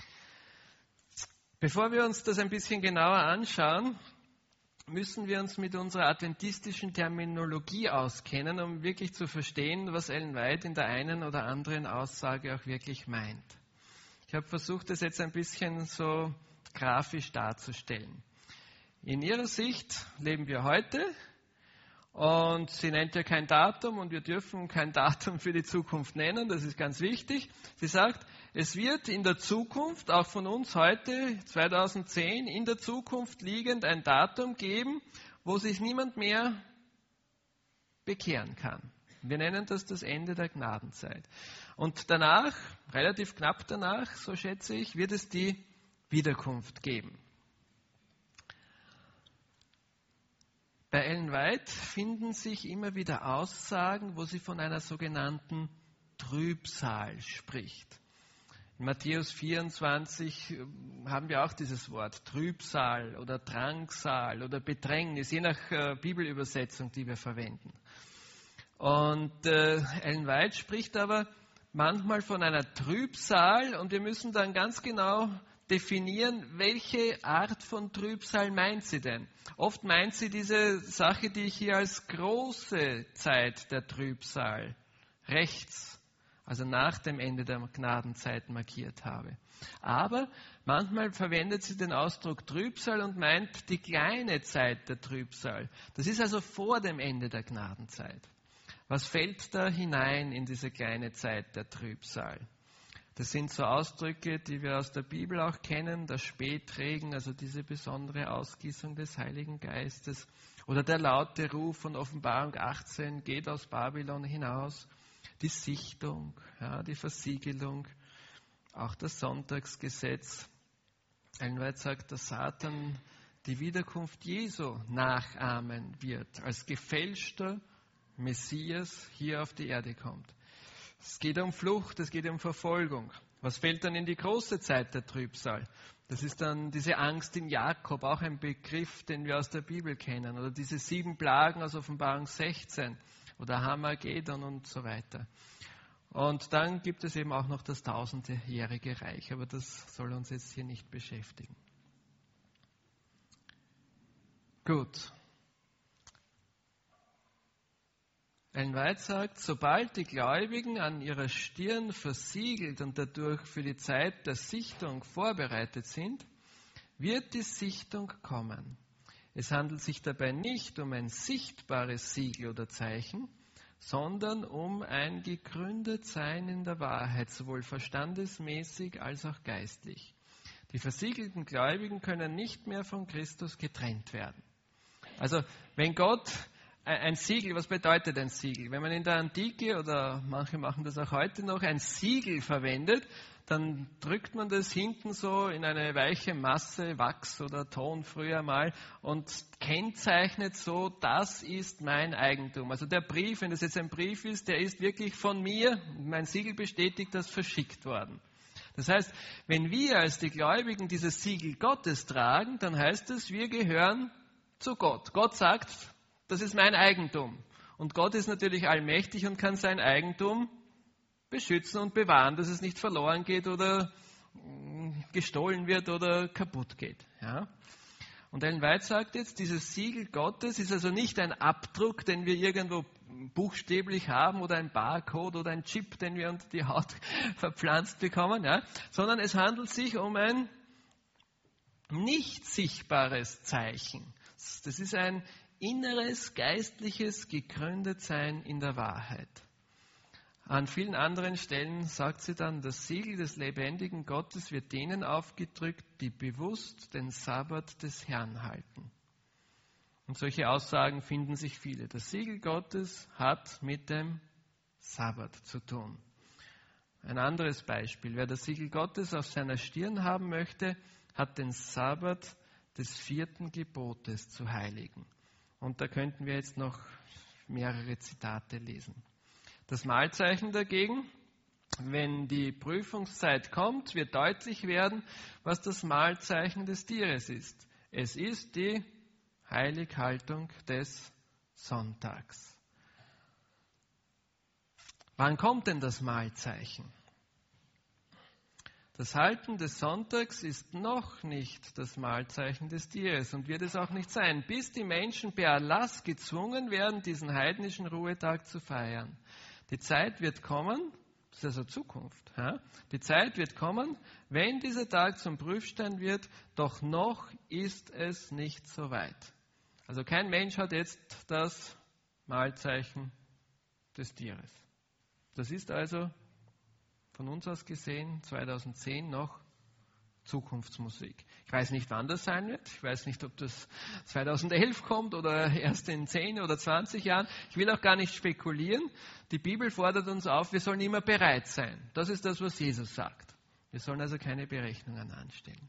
Speaker 1: Bevor wir uns das ein bisschen genauer anschauen, müssen wir uns mit unserer adventistischen Terminologie auskennen, um wirklich zu verstehen, was Ellen White in der einen oder anderen Aussage auch wirklich meint. Ich habe versucht, das jetzt ein bisschen so grafisch darzustellen. In ihrer Sicht leben wir heute und sie nennt ja kein Datum und wir dürfen kein Datum für die Zukunft nennen, das ist ganz wichtig. Sie sagt, es wird in der Zukunft, auch von uns heute, zweitausendzehn, in der Zukunft liegend ein Datum geben, wo sich niemand mehr bekehren kann. Wir nennen das das Ende der Gnadenzeit. Und danach, relativ knapp danach, so schätze ich, wird es die Wiederkunft geben. Bei Ellen White finden sich immer wieder Aussagen, wo sie von einer sogenannten Trübsal spricht. In Matthäus vierundzwanzig haben wir auch dieses Wort Trübsal oder Drangsal oder Bedrängnis, je nach äh, Bibelübersetzung, die wir verwenden. Und äh, Ellen White spricht aber manchmal von einer Trübsal und wir müssen dann ganz genau definieren, welche Art von Trübsal meint sie denn. Oft meint sie diese Sache, die ich hier als große Zeit der Trübsal rechts, also nach dem Ende der Gnadenzeit markiert habe. Aber manchmal verwendet sie den Ausdruck Trübsal und meint die kleine Zeit der Trübsal. Das ist also vor dem Ende der Gnadenzeit. Was fällt da hinein in diese kleine Zeit der Trübsal? Das sind so Ausdrücke, die wir aus der Bibel auch kennen, der Spätregen, also diese besondere Ausgießung des Heiligen Geistes, oder der laute Ruf von Offenbarung achtzehn, geht aus Babylon hinaus, die Sichtung, ja, die Versiegelung, auch das Sonntagsgesetz. Ellen White sagt, dass Satan die Wiederkunft Jesu nachahmen wird, als gefälschter Messias hier auf die Erde kommt. Es geht um Flucht, es geht um Verfolgung. Was fällt dann in die große Zeit der Trübsal? Das ist dann diese Angst in Jakob, auch ein Begriff, den wir aus der Bibel kennen. Oder diese sieben Plagen aus Offenbarung sechzehn oder Hamagedon und so weiter. Und dann gibt es eben auch noch das tausendjährige Reich, aber das soll uns jetzt hier nicht beschäftigen. Gut. Ellen White sagt, sobald die Gläubigen an ihrer Stirn versiegelt und dadurch für die Zeit der Sichtung vorbereitet sind, wird die Sichtung kommen. Es handelt sich dabei nicht um ein sichtbares Siegel oder Zeichen, sondern um ein Gegründetsein in der Wahrheit, sowohl verstandesmäßig als auch geistlich. Die versiegelten Gläubigen können nicht mehr von Christus getrennt werden. Also, wenn Gott ein Siegel, was bedeutet ein Siegel? Wenn man in der Antike, oder manche machen das auch heute noch, ein Siegel verwendet, dann drückt man das hinten so in eine weiche Masse, Wachs oder Ton früher mal, und kennzeichnet so, das ist mein Eigentum. Also der Brief, wenn das jetzt ein Brief ist, der ist wirklich von mir, mein Siegel bestätigt das, verschickt worden. Das heißt, wenn wir als die Gläubigen dieses Siegel Gottes tragen, dann heißt es, wir gehören zu Gott. Gott sagt, das ist mein Eigentum. Und Gott ist natürlich allmächtig und kann sein Eigentum beschützen und bewahren, dass es nicht verloren geht oder gestohlen wird oder kaputt geht. Ja? Und Ellen White sagt jetzt, dieses Siegel Gottes ist also nicht ein Abdruck, den wir irgendwo buchstäblich haben oder ein Barcode oder ein Chip, den wir unter die Haut verpflanzt bekommen, ja? Sondern es handelt sich um ein nicht sichtbares Zeichen. Das ist ein inneres, geistliches Gegründetsein in der Wahrheit. An vielen anderen Stellen sagt sie dann, das Siegel des lebendigen Gottes wird denen aufgedrückt, die bewusst den Sabbat des Herrn halten. Und solche Aussagen finden sich viele. Das Siegel Gottes hat mit dem Sabbat zu tun. Ein anderes Beispiel. Wer das Siegel Gottes auf seiner Stirn haben möchte, hat den Sabbat des vierten Gebotes zu heiligen. Und da könnten wir jetzt noch mehrere Zitate lesen. Das Mahlzeichen dagegen, wenn die Prüfungszeit kommt, wird deutlich werden, was das Mahlzeichen des Tieres ist. Es ist die Heilighaltung des Sonntags. Wann kommt denn das Mahlzeichen? Das Halten des Sonntags ist noch nicht das Mahlzeichen des Tieres und wird es auch nicht sein, bis die Menschen per Erlass gezwungen werden, diesen heidnischen Ruhetag zu feiern. Die Zeit wird kommen, das ist also Zukunft, ja? Die Zeit wird kommen, wenn dieser Tag zum Prüfstein wird, doch noch ist es nicht so weit. Also kein Mensch hat jetzt das Mahlzeichen des Tieres. Das ist also von uns aus gesehen zweitausendzehn noch Zukunftsmusik. Ich weiß nicht, wann das sein wird. Ich weiß nicht, ob das zweitausendelf kommt oder erst in zehn oder zwanzig Jahren. Ich will auch gar nicht spekulieren. Die Bibel fordert uns auf, wir sollen immer bereit sein. Das ist das, was Jesus sagt. Wir sollen also keine Berechnungen anstellen.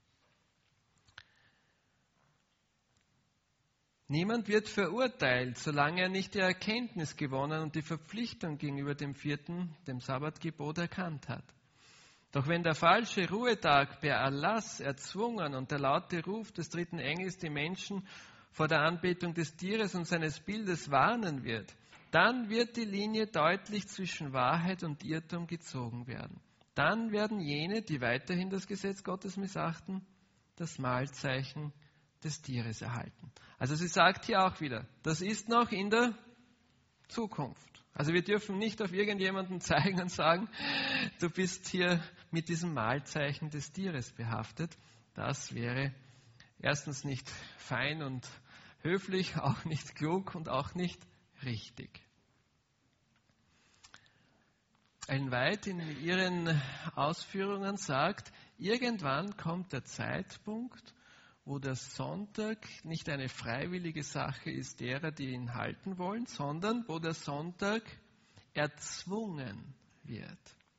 Speaker 1: Niemand wird verurteilt, solange er nicht die Erkenntnis gewonnen und die Verpflichtung gegenüber dem vierten, dem Sabbatgebot, erkannt hat. Doch wenn der falsche Ruhetag per Erlass erzwungen und der laute Ruf des dritten Engels die Menschen vor der Anbetung des Tieres und seines Bildes warnen wird, dann wird die Linie deutlich zwischen Wahrheit und Irrtum gezogen werden. Dann werden jene, die weiterhin das Gesetz Gottes missachten, das Mahlzeichen des Tieres erhalten. Also sie sagt hier auch wieder, das ist noch in der Zukunft. Also wir dürfen nicht auf irgendjemanden zeigen und sagen, du bist hier mit diesem Mahlzeichen des Tieres behaftet. Das wäre erstens nicht fein und höflich, auch nicht klug und auch nicht richtig. Ellen White in ihren Ausführungen sagt, irgendwann kommt der Zeitpunkt, wo der Sonntag nicht eine freiwillige Sache ist derer, die ihn halten wollen, sondern wo der Sonntag erzwungen wird.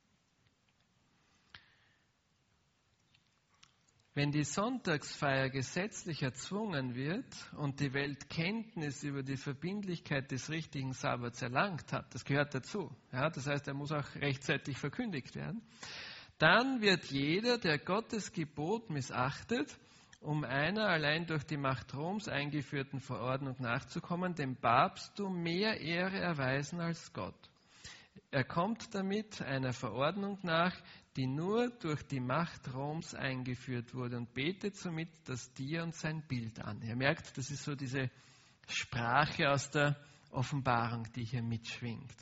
Speaker 1: Wenn die Sonntagsfeier gesetzlich erzwungen wird und die Welt Kenntnis über die Verbindlichkeit des richtigen Sabbats erlangt hat, das gehört dazu, ja, das heißt, er muss auch rechtzeitig verkündigt werden, dann wird jeder, der Gottes Gebot missachtet, um einer allein durch die Macht Roms eingeführten Verordnung nachzukommen, dem Papsttum mehr Ehre erweisen als Gott. Er kommt damit einer Verordnung nach, die nur durch die Macht Roms eingeführt wurde, und betet somit das Tier und sein Bild an. Ihr merkt, das ist so diese Sprache aus der Offenbarung, die hier mitschwingt.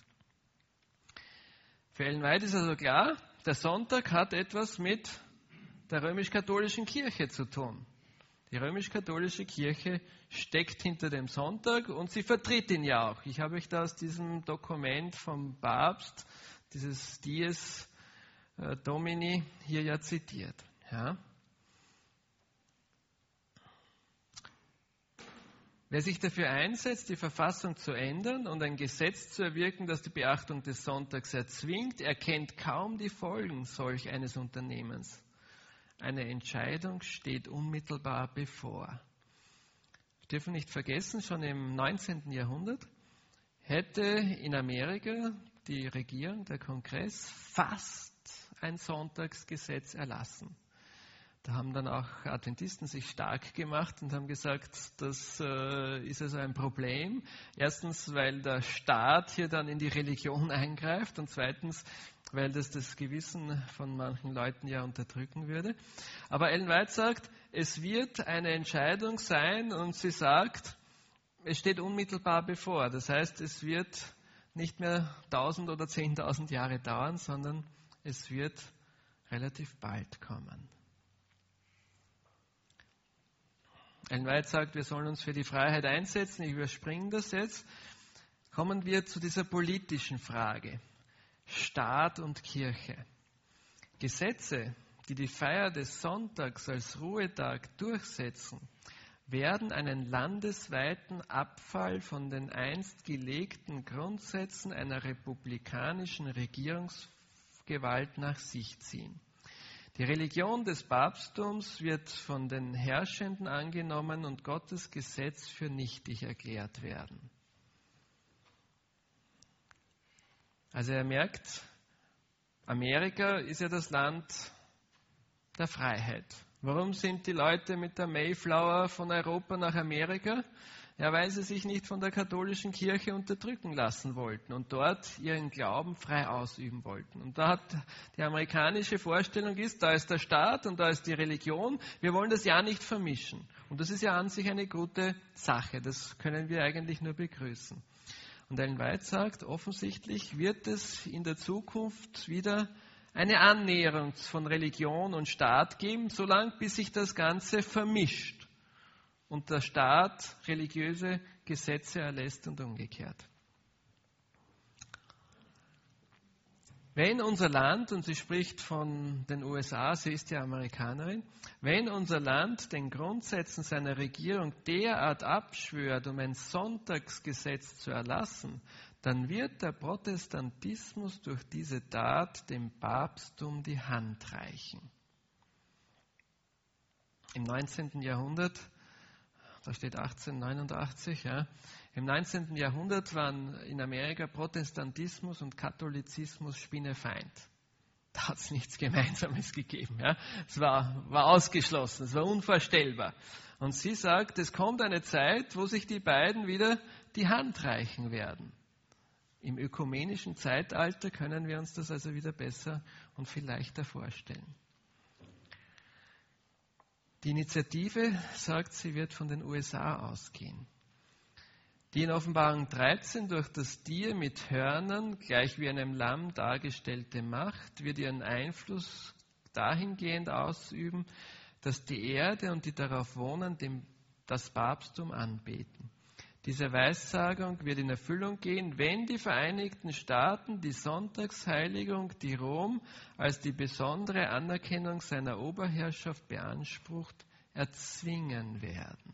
Speaker 1: Für Ellen White ist also klar, der Sonntag hat etwas mit der römisch-katholischen Kirche zu tun. Die römisch-katholische Kirche steckt hinter dem Sonntag und sie vertritt ihn ja auch. Ich habe euch da aus diesem Dokument vom Papst, dieses Dies Domini, hier ja zitiert. Ja. Wer sich dafür einsetzt, die Verfassung zu ändern und ein Gesetz zu erwirken, das die Beachtung des Sonntags erzwingt, erkennt kaum die Folgen solch eines Unternehmens. Eine Entscheidung steht unmittelbar bevor. Wir dürfen nicht vergessen, schon im neunzehnten Jahrhundert hätte in Amerika die Regierung, der Kongress, fast ein Sonntagsgesetz erlassen. Da haben dann auch Adventisten sich stark gemacht und haben gesagt, das äh, ist also ein Problem. Erstens, weil der Staat hier dann in die Religion eingreift, und zweitens, weil das das Gewissen von manchen Leuten ja unterdrücken würde. Aber Ellen White sagt, es wird eine Entscheidung sein, und sie sagt, es steht unmittelbar bevor. Das heißt, es wird nicht mehr tausend oder zehntausend Jahre dauern, sondern es wird relativ bald kommen. Ellen White sagt, wir sollen uns für die Freiheit einsetzen. Ich überspringe das jetzt. Kommen wir zu dieser politischen Frage. Staat und Kirche. Gesetze, die die Feier des Sonntags als Ruhetag durchsetzen, werden einen landesweiten Abfall von den einst gelegten Grundsätzen einer republikanischen Regierungsgewalt nach sich ziehen. Die Religion des Papsttums wird von den Herrschenden angenommen und Gottes Gesetz für nichtig erklärt werden. Also er merkt, Amerika ist ja das Land der Freiheit. Warum sind die Leute mit der Mayflower von Europa nach Amerika? Ja, weil sie sich nicht von der katholischen Kirche unterdrücken lassen wollten und dort ihren Glauben frei ausüben wollten. Und da hat die amerikanische Vorstellung ist, da ist der Staat und da ist die Religion. Wir wollen das ja nicht vermischen. Und das ist ja an sich eine gute Sache. Das können wir eigentlich nur begrüßen. Und Ellen White sagt, offensichtlich wird es in der Zukunft wieder eine Annäherung von Religion und Staat geben, solange bis sich das Ganze vermischt und der Staat religiöse Gesetze erlässt und umgekehrt. Wenn unser Land, und sie spricht von den U S A, sie ist ja Amerikanerin, wenn unser Land den Grundsätzen seiner Regierung derart abschwört, um ein Sonntagsgesetz zu erlassen, dann wird der Protestantismus durch diese Tat dem Papsttum die Hand reichen. Im neunzehnten Jahrhundert, da steht achtzehnhundertneunundachtzig, ja, im neunzehnten Jahrhundert waren in Amerika Protestantismus und Katholizismus Spinnefeind. Da hat es nichts Gemeinsames gegeben. Ja. Es war, war ausgeschlossen, es war unvorstellbar. Und sie sagt, es kommt eine Zeit, wo sich die beiden wieder die Hand reichen werden. Im ökumenischen Zeitalter können wir uns das also wieder besser und viel leichter vorstellen. Die Initiative, sagt sie, wird von den U S A ausgehen. Die in Offenbarung dreizehn durch das Tier mit Hörnern, gleich wie einem Lamm dargestellte Macht, wird ihren Einfluss dahingehend ausüben, dass die Erde und die darauf wohnen dem, das Papsttum anbeten. Diese Weissagung wird in Erfüllung gehen, wenn die Vereinigten Staaten die Sonntagsheiligung, die Rom als die besondere Anerkennung seiner Oberherrschaft beansprucht, erzwingen werden.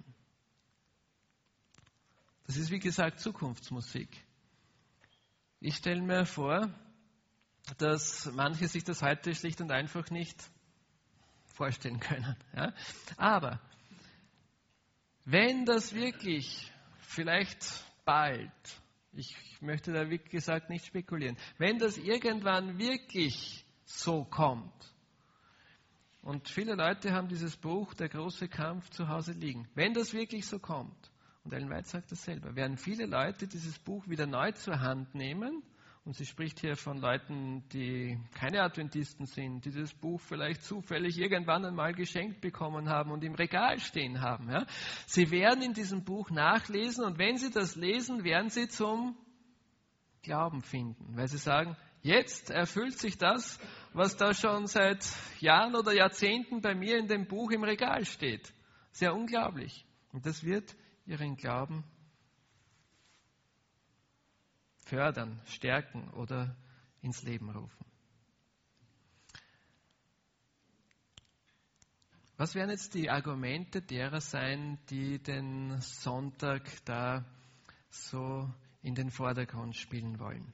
Speaker 1: Das ist, wie gesagt, Zukunftsmusik. Ich stelle mir vor, dass manche sich das heute schlicht und einfach nicht vorstellen können. Ja? Aber wenn das wirklich vielleicht bald, ich möchte da wie gesagt nicht spekulieren, wenn das irgendwann wirklich so kommt, und viele Leute haben dieses Buch, Der große Kampf, zu Hause liegen, wenn das wirklich so kommt, und Ellen White sagt das selber, werden viele Leute dieses Buch wieder neu zur Hand nehmen Und sie spricht hier von Leuten, die keine Adventisten sind, die das Buch vielleicht zufällig irgendwann einmal geschenkt bekommen haben und im Regal stehen haben. Ja. Sie werden in diesem Buch nachlesen und wenn sie das lesen, werden sie zum Glauben finden, weil sie sagen, jetzt erfüllt sich das, was da schon seit Jahren oder Jahrzehnten bei mir in dem Buch im Regal steht. Sehr unglaublich. Und das wird ihren Glauben fördern, stärken oder ins Leben rufen. Was werden jetzt die Argumente derer sein, die den Sonntag da so in den Vordergrund spielen wollen?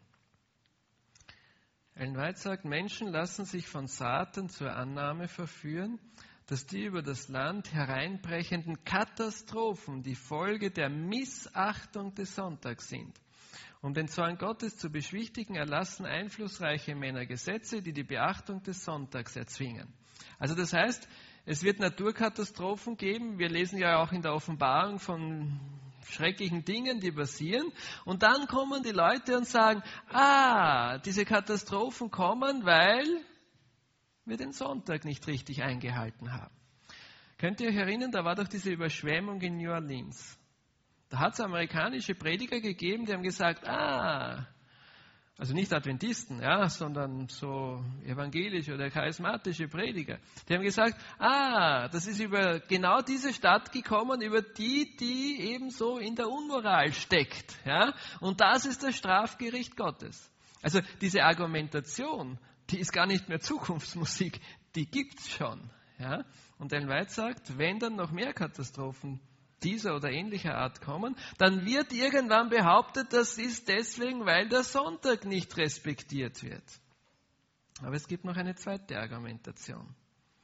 Speaker 1: Ellen White sagt, Menschen lassen sich von Satan zur Annahme verführen, dass die über das Land hereinbrechenden Katastrophen die Folge der Missachtung des Sonntags sind. Um den Zorn Gottes zu beschwichtigen, erlassen einflussreiche Männer Gesetze, die die Beachtung des Sonntags erzwingen. Also das heißt, es wird Naturkatastrophen geben. Wir lesen ja auch in der Offenbarung von schrecklichen Dingen, die passieren. Und dann kommen die Leute und sagen, ah, diese Katastrophen kommen, weil wir den Sonntag nicht richtig eingehalten haben. Könnt ihr euch erinnern, da war doch diese Überschwemmung in New Orleans. Da hat es amerikanische Prediger gegeben, die haben gesagt, ah, also nicht Adventisten, ja, sondern so evangelische oder charismatische Prediger. Die haben gesagt, ah, das ist über genau diese Stadt gekommen, über die, die ebenso in der Unmoral steckt. Ja? Und das ist das Strafgericht Gottes. Also diese Argumentation, die ist gar nicht mehr Zukunftsmusik, die gibt's schon. Ja? Und Ellen White sagt, wenn dann noch mehr Katastrophen dieser oder ähnlicher Art kommen, dann wird irgendwann behauptet, das ist deswegen, weil der Sonntag nicht respektiert wird. Aber es gibt noch eine zweite Argumentation.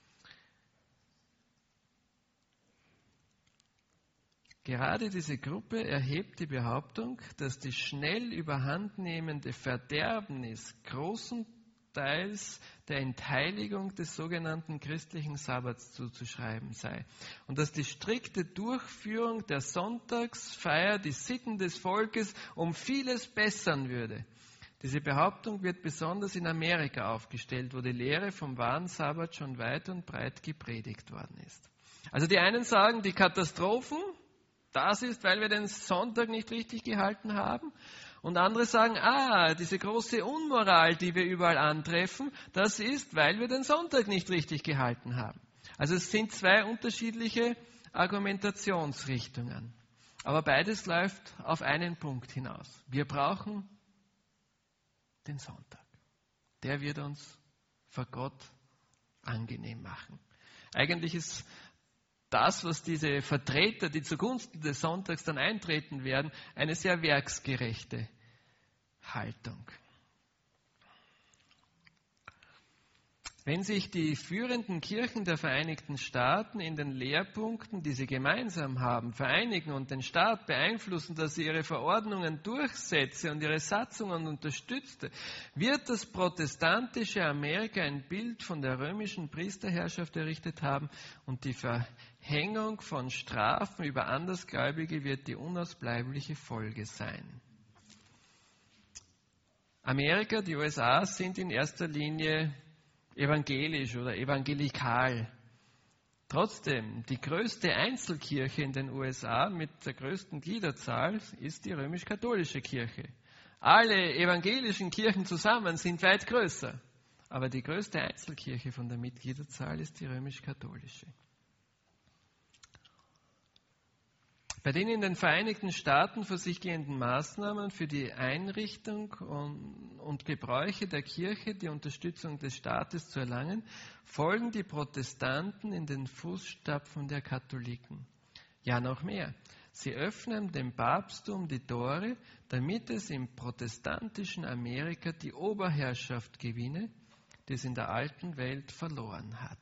Speaker 1: Gerade diese Gruppe erhebt die Behauptung, dass die schnell überhandnehmende Verderbnis großen Teils der Entheiligung des sogenannten christlichen Sabbats zuzuschreiben sei und dass die strikte Durchführung der Sonntagsfeier die Sitten des Volkes um vieles bessern würde. Diese Behauptung wird besonders in Amerika aufgestellt, wo die Lehre vom wahren Sabbat schon weit und breit gepredigt worden ist. Also die einen sagen, die Katastrophen, das ist, weil wir den Sonntag nicht richtig gehalten haben. Und andere sagen, ah, diese große Unmoral, die wir überall antreffen, das ist, weil wir den Sonntag nicht richtig gehalten haben. Also es sind zwei unterschiedliche Argumentationsrichtungen. Aber beides läuft auf einen Punkt hinaus. Wir brauchen den Sonntag. Der wird uns vor Gott angenehm machen. Eigentlich ist das, was diese Vertreter, die zugunsten des Sonntags dann eintreten werden, eine sehr werksgerechte Haltung. Wenn sich die führenden Kirchen der Vereinigten Staaten in den Lehrpunkten, die sie gemeinsam haben, vereinigen und den Staat beeinflussen, dass sie ihre Verordnungen durchsetze und ihre Satzungen unterstützte, wird das protestantische Amerika ein Bild von der römischen Priesterherrschaft errichtet haben und die Verhängung von Strafen über Andersgläubige wird die unausbleibliche Folge sein. Amerika, die U S A, sind in erster Linie evangelisch oder evangelikal. Trotzdem, die größte Einzelkirche in den U S A mit der größten Gliederzahl ist die römisch-katholische Kirche. Alle evangelischen Kirchen zusammen sind weit größer, aber die größte Einzelkirche von der Mitgliederzahl ist die römisch-katholische. Bei den in den Vereinigten Staaten vor sich gehenden Maßnahmen für die Einrichtung und, und Gebräuche der Kirche, die Unterstützung des Staates zu erlangen, folgen die Protestanten in den Fußstapfen der Katholiken. Ja, noch mehr. Sie öffnen dem Papsttum die Tore, damit es im protestantischen Amerika die Oberherrschaft gewinne, die es in der alten Welt verloren hat.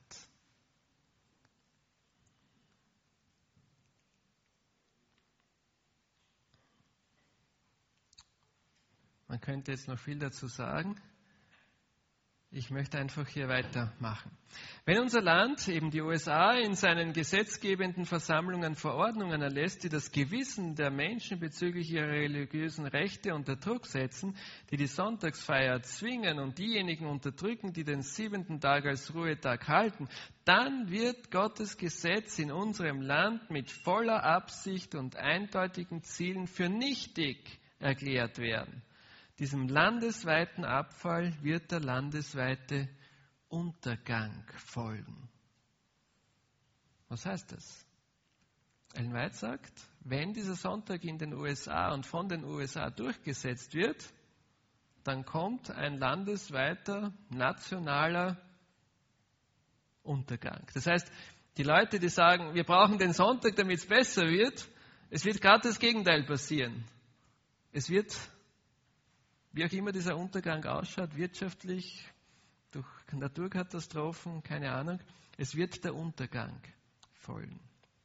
Speaker 1: Man könnte jetzt noch viel dazu sagen. Ich möchte einfach hier weitermachen. Wenn unser Land, eben die U S A, in seinen gesetzgebenden Versammlungen Verordnungen erlässt, die das Gewissen der Menschen bezüglich ihrer religiösen Rechte unter Druck setzen, die die Sonntagsfeier zwingen und diejenigen unterdrücken, die den siebenten Tag als Ruhetag halten, dann wird Gottes Gesetz in unserem Land mit voller Absicht und eindeutigen Zielen für nichtig erklärt werden. Diesem landesweiten Abfall wird der landesweite Untergang folgen. Was heißt das? Ellen White sagt, wenn dieser Sonntag in den U S A und von den U S A durchgesetzt wird, dann kommt ein landesweiter, nationaler Untergang. Das heißt, die Leute, die sagen, wir brauchen den Sonntag, damit es besser wird, es wird gerade das Gegenteil passieren. Es wird, wie auch immer dieser Untergang ausschaut, wirtschaftlich, durch Naturkatastrophen, keine Ahnung, es wird der Untergang folgen.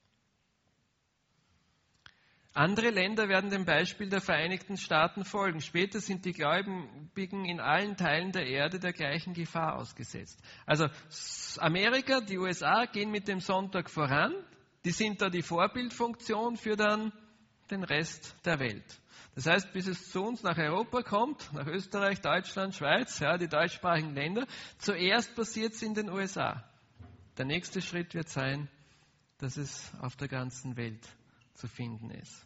Speaker 1: Andere Länder werden dem Beispiel der Vereinigten Staaten folgen. Später sind die Gläubigen in allen Teilen der Erde der gleichen Gefahr ausgesetzt. Also Amerika, die U S A gehen mit dem Sonntag voran. Die sind da die Vorbildfunktion für dann den Rest der Welt. Das heißt, bis es zu uns nach Europa kommt, nach Österreich, Deutschland, Schweiz, ja, die deutschsprachigen Länder, zuerst passiert es in den U S A. Der nächste Schritt wird sein, dass es auf der ganzen Welt zu finden ist.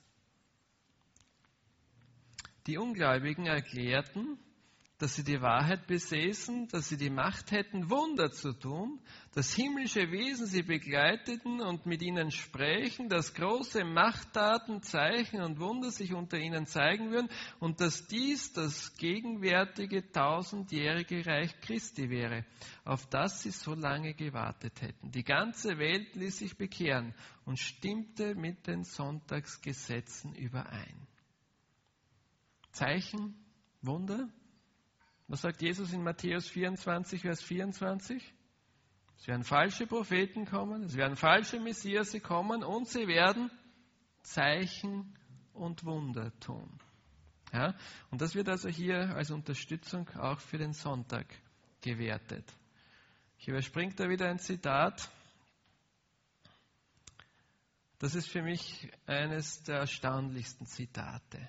Speaker 1: Die Ungläubigen erklärten, dass sie die Wahrheit besäßen, dass sie die Macht hätten, Wunder zu tun, dass himmlische Wesen sie begleiteten und mit ihnen sprechen, dass große Machttaten, Zeichen und Wunder sich unter ihnen zeigen würden und dass dies das gegenwärtige tausendjährige Reich Christi wäre, auf das sie so lange gewartet hätten. Die ganze Welt ließ sich bekehren und stimmte mit den Sonntagsgesetzen überein. Zeichen, Wunder. Was sagt Jesus in Matthäus vierundzwanzig, Vers vierundzwanzig? Es werden falsche Propheten kommen, es werden falsche Messiasse kommen und sie werden Zeichen und Wunder tun. Ja? Und das wird also hier als Unterstützung auch für den Sonntag gewertet. Ich überspringe da wieder ein Zitat. Das ist für mich eines der erstaunlichsten Zitate.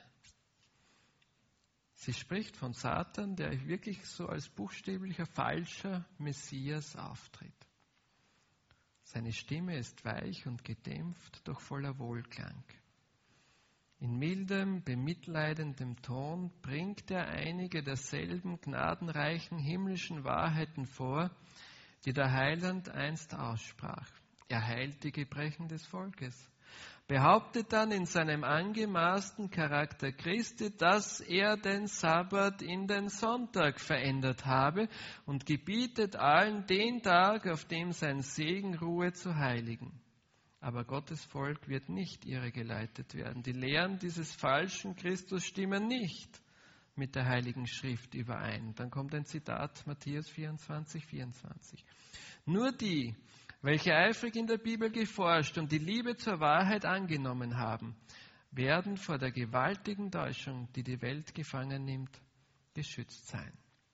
Speaker 1: Sie spricht von Satan, der wirklich so als buchstäblicher falscher Messias auftritt. Seine Stimme ist weich und gedämpft, doch voller Wohlklang. In mildem, bemitleidendem Ton bringt er einige derselben gnadenreichen himmlischen Wahrheiten vor, die der Heiland einst aussprach. Er heilt die Gebrechen des Volkes. Behauptet dann in seinem angemaßten Charakter Christi, dass er den Sabbat in den Sonntag verändert habe und gebietet allen, den Tag, auf dem sein Segen ruhe, zu heiligen. Aber Gottes Volk wird nicht irregeleitet werden. Die Lehren dieses falschen Christus stimmen nicht mit der Heiligen Schrift überein. Dann kommt ein Zitat, Matthäus vierundzwanzig, vierundzwanzig. Nur die, welche eifrig in der Bibel geforscht und die Liebe zur Wahrheit angenommen haben, werden vor der gewaltigen Täuschung, die die Welt gefangen nimmt, geschützt sein.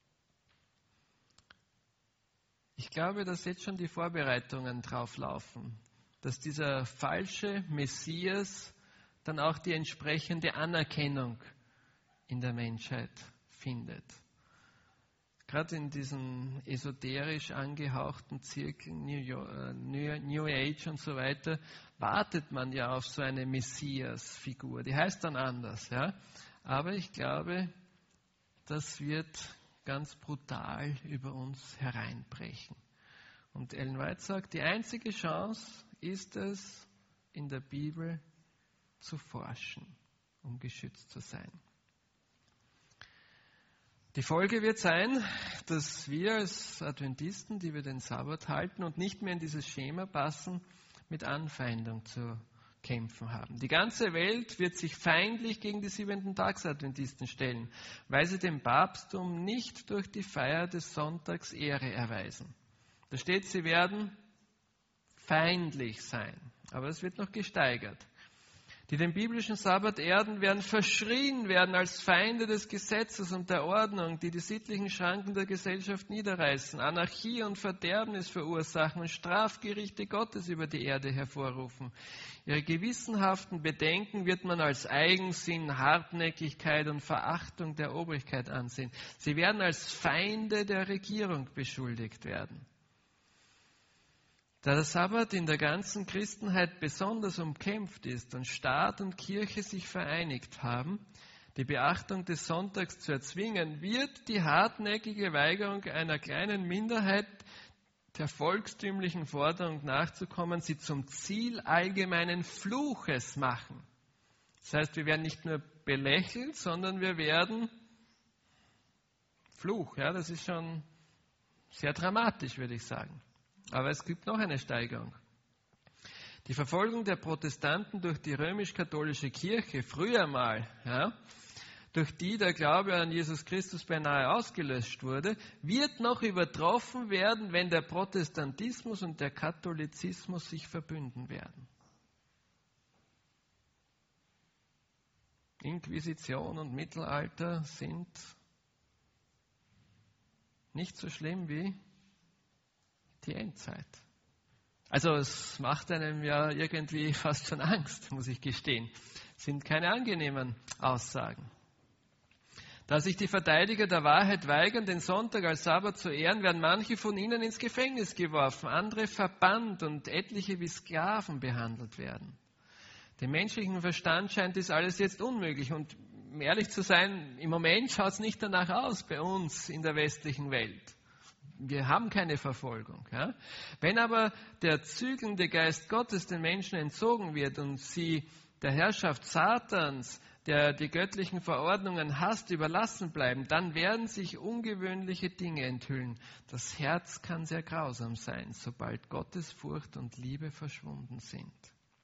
Speaker 1: Ich glaube, dass jetzt schon die Vorbereitungen drauf laufen, dass dieser falsche Messias dann auch die entsprechende Anerkennung in der Menschheit findet. Gerade in diesen esoterisch angehauchten Zirkeln, New, New, New Age und so weiter, wartet man ja auf so eine Messias-Figur. Die heißt dann anders, ja. Aber ich glaube, das wird ganz brutal über uns hereinbrechen. Und Ellen White sagt, die einzige Chance ist es, in der Bibel zu forschen, um geschützt zu sein. Die Folge wird sein, dass wir als Adventisten, die wir den Sabbat halten und nicht mehr in dieses Schema passen, mit Anfeindung zu kämpfen haben. Die ganze Welt wird sich feindlich gegen die Siebenten-Tags-Adventisten stellen, weil sie dem Papsttum nicht durch die Feier des Sonntags Ehre erweisen. Da steht, sie werden feindlich sein, aber es wird noch gesteigert. Die den biblischen Sabbat erden, werden verschrien werden als Feinde des Gesetzes und der Ordnung, die die sittlichen Schranken der Gesellschaft niederreißen, Anarchie und Verderbnis verursachen und Strafgerichte Gottes über die Erde hervorrufen. Ihre gewissenhaften Bedenken wird man als Eigensinn, Hartnäckigkeit und Verachtung der Obrigkeit ansehen. Sie werden als Feinde der Regierung beschuldigt werden. Da der Sabbat in der ganzen Christenheit besonders umkämpft ist und Staat und Kirche sich vereinigt haben, die Beachtung des Sonntags zu erzwingen, wird die hartnäckige Weigerung einer kleinen Minderheit der volkstümlichen Forderung nachzukommen, sie zum Ziel allgemeinen Fluches machen. Das heißt, wir werden nicht nur belächelt, sondern wir werden Fluch. Ja, das ist schon sehr dramatisch, würde ich sagen. Aber es gibt noch eine Steigerung. Die Verfolgung der Protestanten durch die römisch-katholische Kirche, früher mal, ja, durch die der Glaube an Jesus Christus beinahe ausgelöscht wurde, wird noch übertroffen werden, wenn der Protestantismus und der Katholizismus sich verbünden werden. Inquisition und Mittelalter sind nicht so schlimm wie die Endzeit. Also es macht einem ja irgendwie fast schon Angst, muss ich gestehen. Es sind keine angenehmen Aussagen. Da sich die Verteidiger der Wahrheit weigern, den Sonntag als Sabbat zu ehren, werden manche von ihnen ins Gefängnis geworfen, andere verbannt und etliche wie Sklaven behandelt werden. Dem menschlichen Verstand scheint dies alles jetzt unmöglich und um ehrlich zu sein, im Moment schaut es nicht danach aus bei uns in der westlichen Welt. Wir haben keine Verfolgung. Ja? Wenn aber der zügelnde Geist Gottes den Menschen entzogen wird und sie der Herrschaft Satans, der die göttlichen Verordnungen hasst, überlassen bleiben, dann werden sich ungewöhnliche Dinge enthüllen. Das Herz kann sehr grausam sein, sobald Gottes Furcht und Liebe verschwunden sind.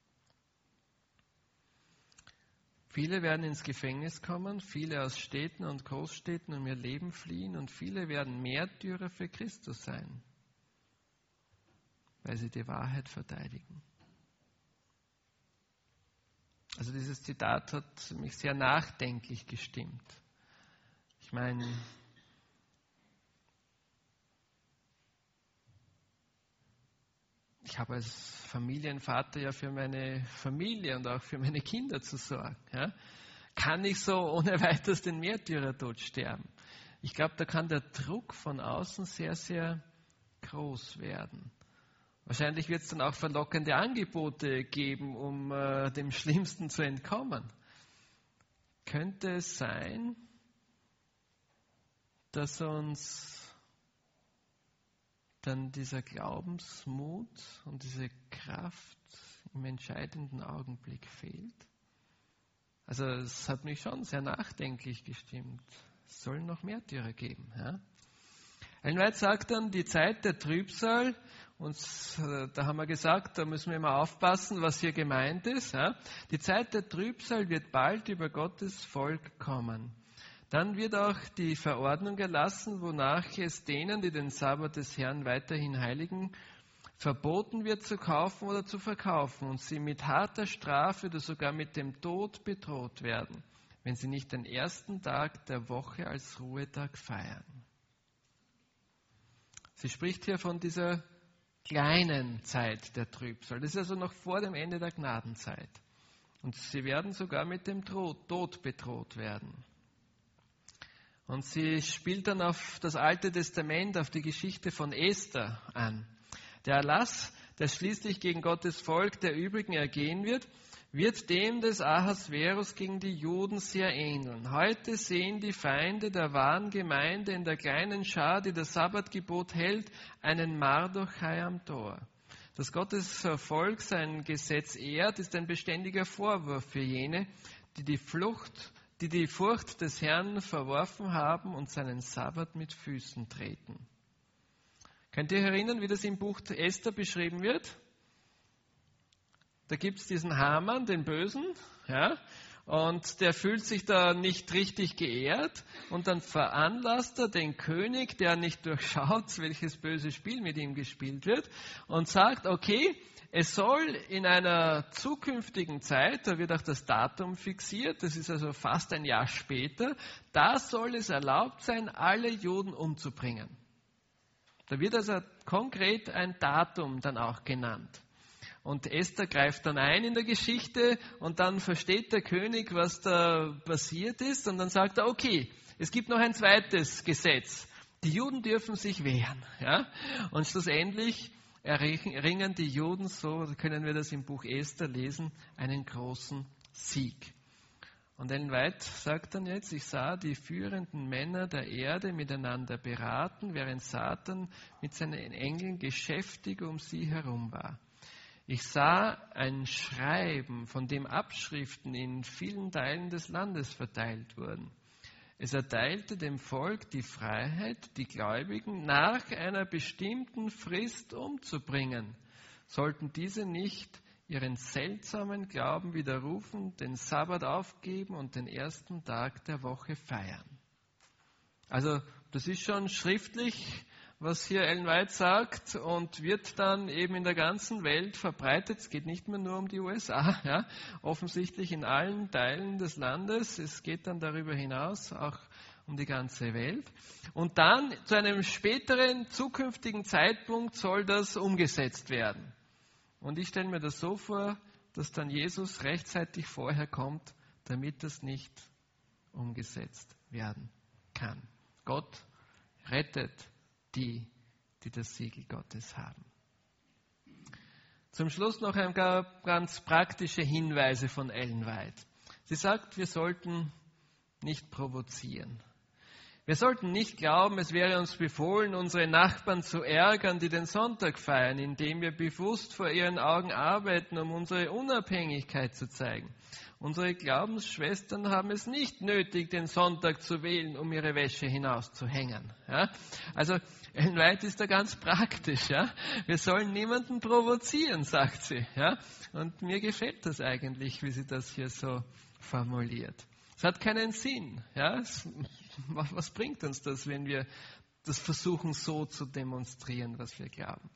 Speaker 1: Viele werden ins Gefängnis kommen, viele aus Städten und Großstädten um ihr Leben fliehen und viele werden Märtyrer für Christus sein, weil sie die Wahrheit verteidigen. Also dieses Zitat hat mich sehr nachdenklich gestimmt. Ich meine, ich habe als Familienvater ja für meine Familie und auch für meine Kinder zu sorgen. Ja? Kann ich so ohne weiteres den Märtyrertod sterben? Ich glaube, da kann der Druck von außen sehr, sehr groß werden. Wahrscheinlich wird es dann auch verlockende Angebote geben, um äh, dem Schlimmsten zu entkommen. Könnte es sein, dass uns dann dieser Glaubensmut und diese Kraft im entscheidenden Augenblick fehlt? Also es hat mich schon sehr nachdenklich gestimmt. Es soll noch Märtyrer geben. Ja? Ellen White sagt dann, die Zeit der Trübsal, und da haben wir gesagt, da müssen wir immer aufpassen, was hier gemeint ist. Ja? Die Zeit der Trübsal wird bald über Gottes Volk kommen. Dann wird auch die Verordnung erlassen, wonach es denen, die den Sabbat des Herrn weiterhin heiligen, verboten wird zu kaufen oder zu verkaufen und sie mit harter Strafe oder sogar mit dem Tod bedroht werden, wenn sie nicht den ersten Tag der Woche als Ruhetag feiern. Sie spricht hier von dieser kleinen Zeit der Trübsal. Das ist also noch vor dem Ende der Gnadenzeit. Und sie werden sogar mit dem Tod bedroht werden. Und sie spielt dann auf das Alte Testament, auf die Geschichte von Esther an. Der Erlass, der schließlich gegen Gottes Volk der übrigen ergehen wird, wird dem des Ahasverus gegen die Juden sehr ähneln. Heute sehen die Feinde der wahren Gemeinde in der kleinen Schar, die das Sabbatgebot hält, einen Mardochai am Tor. Dass Gottes Volk sein Gesetz ehrt, ist ein beständiger Vorwurf für jene, die die Flucht die die Furcht des Herrn verworfen haben und seinen Sabbat mit Füßen treten. Könnt ihr euch erinnern, wie das im Buch Esther beschrieben wird? Da gibt es diesen Haman, den Bösen, ja, und der fühlt sich da nicht richtig geehrt und dann veranlasst er den König, der nicht durchschaut, welches böse Spiel mit ihm gespielt wird, und sagt, okay, es soll in einer zukünftigen Zeit, da wird auch das Datum fixiert, das ist also fast ein Jahr später, da soll es erlaubt sein, alle Juden umzubringen. Da wird also konkret ein Datum dann auch genannt. Und Esther greift dann ein in der Geschichte und dann versteht der König, was da passiert ist, und dann sagt er, okay, es gibt noch ein zweites Gesetz. Die Juden dürfen sich wehren. Ja? Und schlussendlich erringen die Juden, so können wir das im Buch Esther lesen, einen großen Sieg. Und Ellen White sagt dann jetzt, ich sah die führenden Männer der Erde miteinander beraten, während Satan mit seinen Engeln geschäftig um sie herum war. Ich sah ein Schreiben, von dem Abschriften in vielen Teilen des Landes verteilt wurden. Es erteilte dem Volk die Freiheit, die Gläubigen nach einer bestimmten Frist umzubringen. Sollten diese nicht ihren seltsamen Glauben widerrufen, den Sabbat aufgeben und den ersten Tag der Woche feiern. Also das ist schon schriftlich, was hier Ellen White sagt, und wird dann eben in der ganzen Welt verbreitet. Es geht nicht mehr nur um die U S A, ja, offensichtlich in allen Teilen des Landes. Es geht dann darüber hinaus auch um die ganze Welt. Und dann zu einem späteren, zukünftigen Zeitpunkt soll das umgesetzt werden. Und ich stelle mir das so vor, dass dann Jesus rechtzeitig vorher kommt, damit das nicht umgesetzt werden kann. Gott rettet die, die das Siegel Gottes haben. Zum Schluss noch ein paar ganz praktische Hinweise von Ellen White. Sie sagt, wir sollten nicht provozieren. Wir sollten nicht glauben, es wäre uns befohlen, unsere Nachbarn zu ärgern, die den Sonntag feiern, indem wir bewusst vor ihren Augen arbeiten, um unsere Unabhängigkeit zu zeigen. Unsere Glaubensschwestern haben es nicht nötig, den Sonntag zu wählen, um ihre Wäsche hinauszuhängen. Ja? Also Ellen White ist da ganz praktisch. Ja? Wir sollen niemanden provozieren, sagt sie. Ja? Und mir gefällt das eigentlich, wie sie das hier so formuliert. Es hat keinen Sinn. Ja? Es, was bringt uns das, wenn wir das versuchen, so zu demonstrieren, was wir glauben?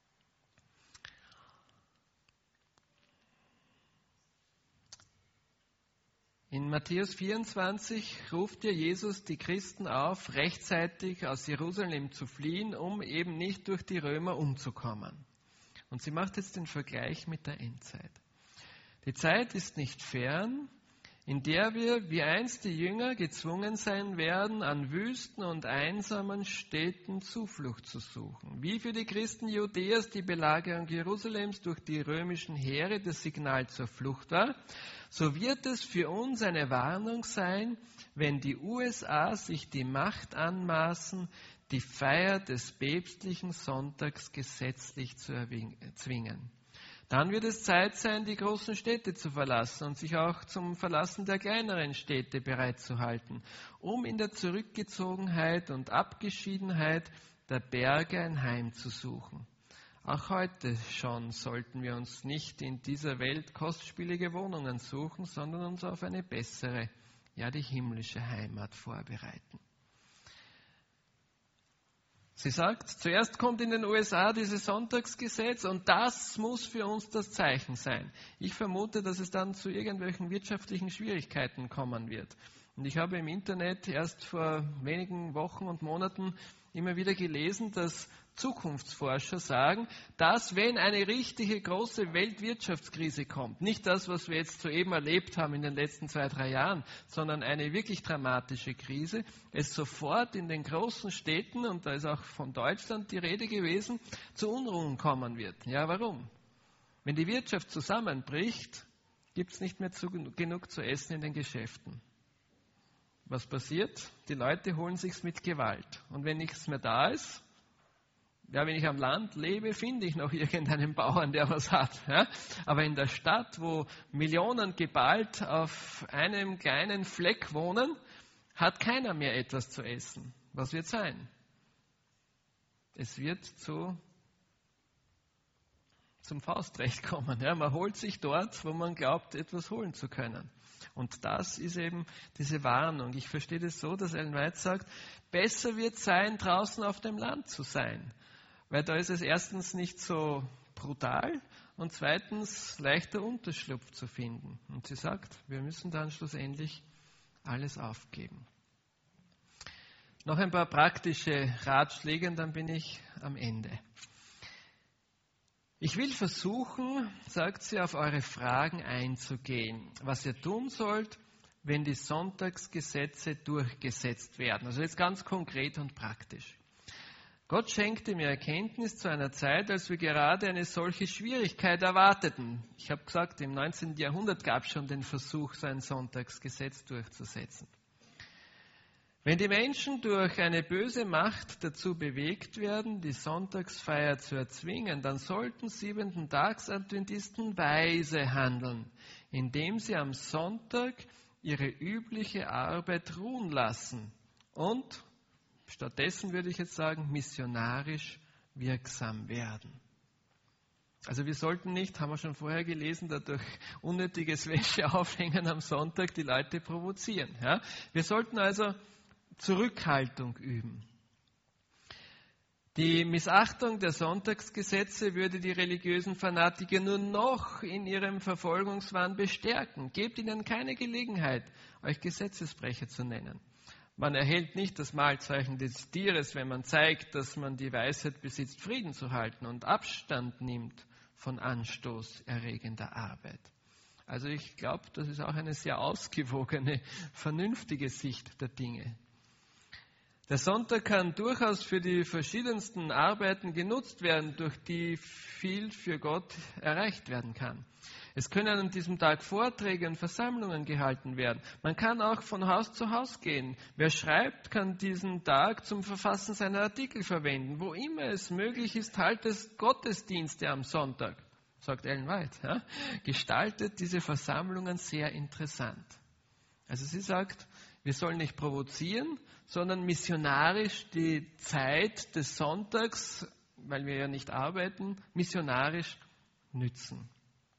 Speaker 1: In Matthäus vierundzwanzig ruft ja Jesus die Christen auf, rechtzeitig aus Jerusalem zu fliehen, um eben nicht durch die Römer umzukommen. Und sie macht jetzt den Vergleich mit der Endzeit. Die Zeit ist nicht fern, in der wir, wie einst die Jünger, gezwungen sein werden, an Wüsten und einsamen Städten Zuflucht zu suchen. Wie für die Christen Judäas die Belagerung Jerusalems durch die römischen Heere das Signal zur Flucht war, so wird es für uns eine Warnung sein, wenn die U S A sich die Macht anmaßen, die Feier des päpstlichen Sonntags gesetzlich zu erzwingen. Dann wird es Zeit sein, die großen Städte zu verlassen und sich auch zum Verlassen der kleineren Städte bereit zu halten, um in der Zurückgezogenheit und Abgeschiedenheit der Berge ein Heim zu suchen. Auch heute schon sollten wir uns nicht in dieser Welt kostspielige Wohnungen suchen, sondern uns auf eine bessere, ja die himmlische Heimat vorbereiten. Sie sagt, zuerst kommt in den U S A dieses Sonntagsgesetz und das muss für uns das Zeichen sein. Ich vermute, dass es dann zu irgendwelchen wirtschaftlichen Schwierigkeiten kommen wird. Und ich habe im Internet erst vor wenigen Wochen und Monaten immer wieder gelesen, dass Zukunftsforscher sagen, dass wenn eine richtige große Weltwirtschaftskrise kommt, nicht das, was wir jetzt soeben erlebt haben in den letzten zwei, drei Jahren, sondern eine wirklich dramatische Krise, es sofort in den großen Städten, und da ist auch von Deutschland die Rede gewesen, zu Unruhen kommen wird. Ja, warum? Wenn die Wirtschaft zusammenbricht, gibt es nicht mehr zu, genug zu essen in den Geschäften. Was passiert? Die Leute holen sich's mit Gewalt. Und wenn nichts mehr da ist, ja, wenn ich am Land lebe, finde ich noch irgendeinen Bauern, der was hat. Ja? Aber in der Stadt, wo Millionen geballt auf einem kleinen Fleck wohnen, hat keiner mehr etwas zu essen. Was wird sein? Es wird zu, zum Faustrecht kommen. Ja, man holt sich dort, wo man glaubt, etwas holen zu können. Und das ist eben diese Warnung. Ich verstehe das so, dass Ellen White sagt, besser wird es sein, draußen auf dem Land zu sein. Weil da ist es erstens nicht so brutal und zweitens leichter Unterschlupf zu finden. Und sie sagt, wir müssen dann schlussendlich alles aufgeben. Noch ein paar praktische Ratschläge und dann bin ich am Ende. Ich will versuchen, sagt sie, auf eure Fragen einzugehen, was ihr tun sollt, wenn die Sonntagsgesetze durchgesetzt werden. Also jetzt ganz konkret und praktisch. Gott schenkte mir Erkenntnis zu einer Zeit, als wir gerade eine solche Schwierigkeit erwarteten. Ich habe gesagt, im neunzehnten Jahrhundert gab es schon den Versuch, so ein Sonntagsgesetz durchzusetzen. Wenn die Menschen durch eine böse Macht dazu bewegt werden, die Sonntagsfeier zu erzwingen, dann sollten Siebenten-Tags-Adventisten weise handeln, indem sie am Sonntag ihre übliche Arbeit ruhen lassen und stattdessen würde ich jetzt sagen, missionarisch wirksam werden. Also wir sollten nicht, haben wir schon vorher gelesen, dadurch unnötiges Wäscheaufhängen am Sonntag die Leute provozieren. Ja? Wir sollten also Zurückhaltung üben. Die Missachtung der Sonntagsgesetze würde die religiösen Fanatiker nur noch in ihrem Verfolgungswahn bestärken. Gebt ihnen keine Gelegenheit, euch Gesetzesbrecher zu nennen. Man erhält nicht das Mahlzeichen des Tieres, wenn man zeigt, dass man die Weisheit besitzt, Frieden zu halten und Abstand nimmt von anstoßerregender Arbeit. Also ich glaube, das ist auch eine sehr ausgewogene, vernünftige Sicht der Dinge. Der Sonntag kann durchaus für die verschiedensten Arbeiten genutzt werden, durch die viel für Gott erreicht werden kann. Es können an diesem Tag Vorträge und Versammlungen gehalten werden. Man kann auch von Haus zu Haus gehen. Wer schreibt, kann diesen Tag zum Verfassen seiner Artikel verwenden. Wo immer es möglich ist, halt es Gottesdienste am Sonntag, sagt Ellen White. Ja? Gestaltet diese Versammlungen sehr interessant. Also sie sagt, wir sollen nicht provozieren, sondern missionarisch die Zeit des Sonntags, weil wir ja nicht arbeiten, missionarisch nützen.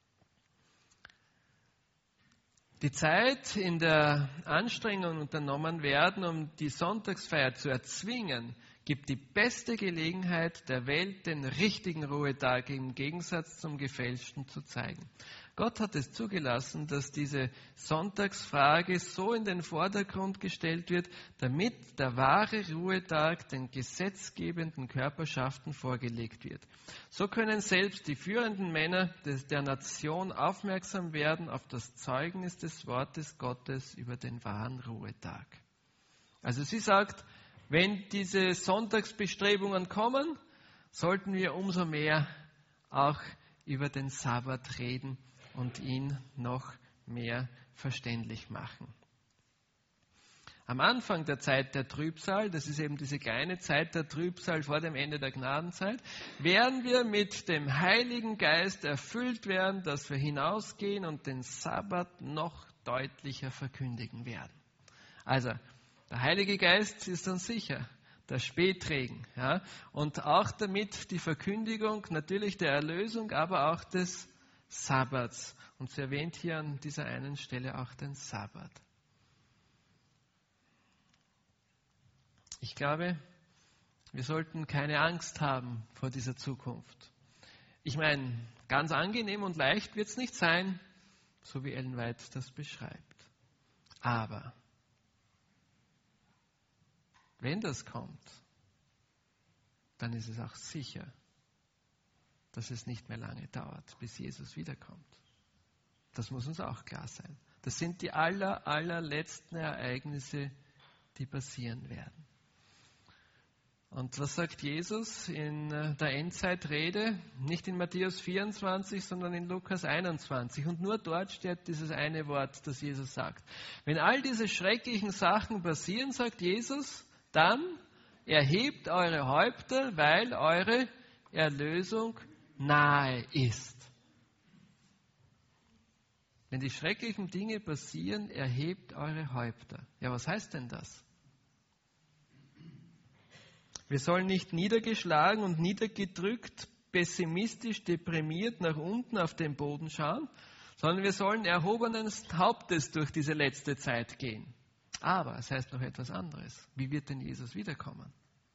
Speaker 1: Die Zeit, in der Anstrengungen unternommen werden, um die Sonntagsfeier zu erzwingen, gibt die beste Gelegenheit der Welt, den richtigen Ruhetag im Gegensatz zum gefälschten zu zeigen. Gott hat es zugelassen, dass diese Sonntagsfrage so in den Vordergrund gestellt wird, damit der wahre Ruhetag den gesetzgebenden Körperschaften vorgelegt wird. So können selbst die führenden Männer des, der Nation aufmerksam werden auf das Zeugnis des Wortes Gottes über den wahren Ruhetag. Also sie sagt, wenn diese Sonntagsbestrebungen kommen, sollten wir umso mehr auch über den Sabbat reden und ihn noch mehr verständlich machen. Am Anfang der Zeit der Trübsal, das ist eben diese kleine Zeit der Trübsal vor dem Ende der Gnadenzeit, werden wir mit dem Heiligen Geist erfüllt werden, dass wir hinausgehen und den Sabbat noch deutlicher verkündigen werden. Also, der Heilige Geist ist dann sicher der Spätregen. Ja? Und auch damit die Verkündigung natürlich der Erlösung, aber auch des Sabbats. Und sie erwähnt hier an dieser einen Stelle auch den Sabbat. Ich glaube, wir sollten keine Angst haben vor dieser Zukunft. Ich meine, ganz angenehm und leicht wird es nicht sein, so wie Ellen White das beschreibt. Aber wenn das kommt, dann ist es auch sicher, dass es nicht mehr lange dauert, bis Jesus wiederkommt. Das muss uns auch klar sein. Das sind die aller, allerletzten Ereignisse, die passieren werden. Und was sagt Jesus in der Endzeitrede? Nicht in Matthäus vierundzwanzig, sondern in Lukas einundzwanzig. Und nur dort steht dieses eine Wort, das Jesus sagt. Wenn all diese schrecklichen Sachen passieren, sagt Jesus, dann erhebt eure Häupter, weil eure Erlösung nahe ist. Wenn die schrecklichen Dinge passieren, erhebt eure Häupter. Ja, was heißt denn das? Wir sollen nicht niedergeschlagen und niedergedrückt pessimistisch, deprimiert nach unten auf den Boden schauen, sondern wir sollen erhobenen Hauptes durch diese letzte Zeit gehen. Aber es heißt noch etwas anderes. Wie wird denn Jesus wiederkommen?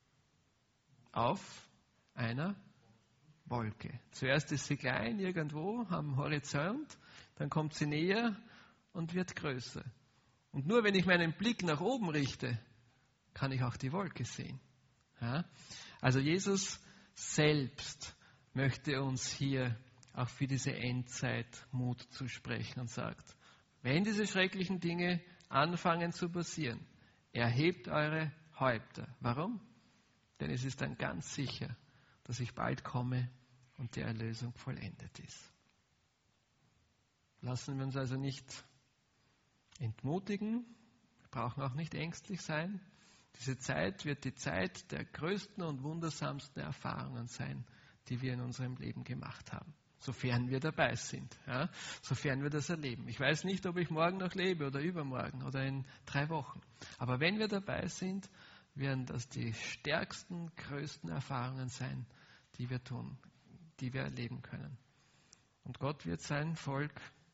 Speaker 1: Auf einer Wolke. Zuerst ist sie klein irgendwo am Horizont, dann kommt sie näher und wird größer. Und nur wenn ich meinen Blick nach oben richte, kann ich auch die Wolke sehen. Ja? Also Jesus selbst möchte uns hier auch für diese Endzeit Mut zusprechen und sagt, wenn diese schrecklichen Dinge anfangen zu passieren, erhebt eure Häupter. Warum? Denn es ist dann ganz sicher, dass ich bald komme und die Erlösung vollendet ist. Lassen wir uns also nicht entmutigen, wir brauchen auch nicht ängstlich sein. Diese Zeit wird die Zeit der größten und wundersamsten Erfahrungen sein, die wir in unserem Leben gemacht haben. Sofern wir dabei sind, ja, sofern wir das erleben. Ich weiß nicht, ob ich morgen noch lebe oder übermorgen oder in drei Wochen. Aber wenn wir dabei sind, werden das die stärksten, größten Erfahrungen sein, die wir tun, die wir erleben können. Und Gott wird sein Volk,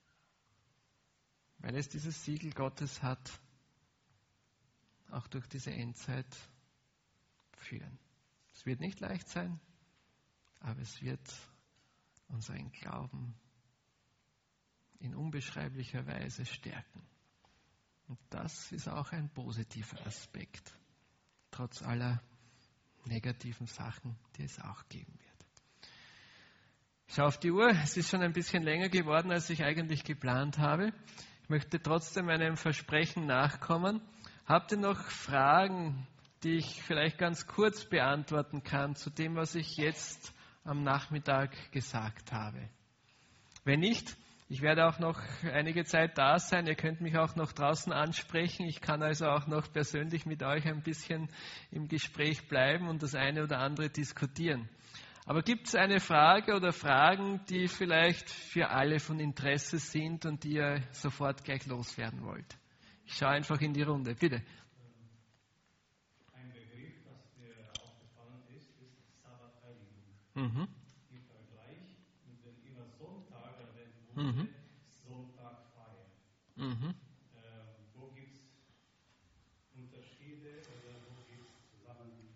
Speaker 1: weil es dieses Siegel Gottes hat, auch durch diese Endzeit führen. Es wird nicht leicht sein, aber es wird unseren Glauben in unbeschreiblicher Weise stärken. Und das ist auch ein positiver Aspekt, trotz aller negativen Sachen, die es auch geben wird. Ich schaue auf die Uhr, es ist schon ein bisschen länger geworden, als ich eigentlich geplant habe. Ich möchte trotzdem einem Versprechen nachkommen. Habt ihr noch Fragen, die ich vielleicht ganz kurz beantworten kann zu dem, was ich jetzt am Nachmittag gesagt habe? Wenn nicht, ich werde auch noch einige Zeit da sein. Ihr könnt mich auch noch draußen ansprechen. Ich kann also auch noch persönlich mit euch ein bisschen im Gespräch bleiben und das eine oder andere diskutieren. Aber gibt es eine Frage oder Fragen, die vielleicht für alle von Interesse sind und die ihr sofort gleich loswerden wollt? Ich schaue einfach in die Runde. Bitte.
Speaker 2: Ein Begriff, das mir aufgefallen ist, ist Sabbatheiligung.
Speaker 1: Mhm.
Speaker 2: Im Vergleich mit dem immer Sonntag erwähnt wurde,
Speaker 1: Mhm.
Speaker 2: Sonntagfeier.
Speaker 1: Mhm.
Speaker 2: Ähm, wo gibt es Unterschiede oder wo gibt es Zusammengehörigkeit?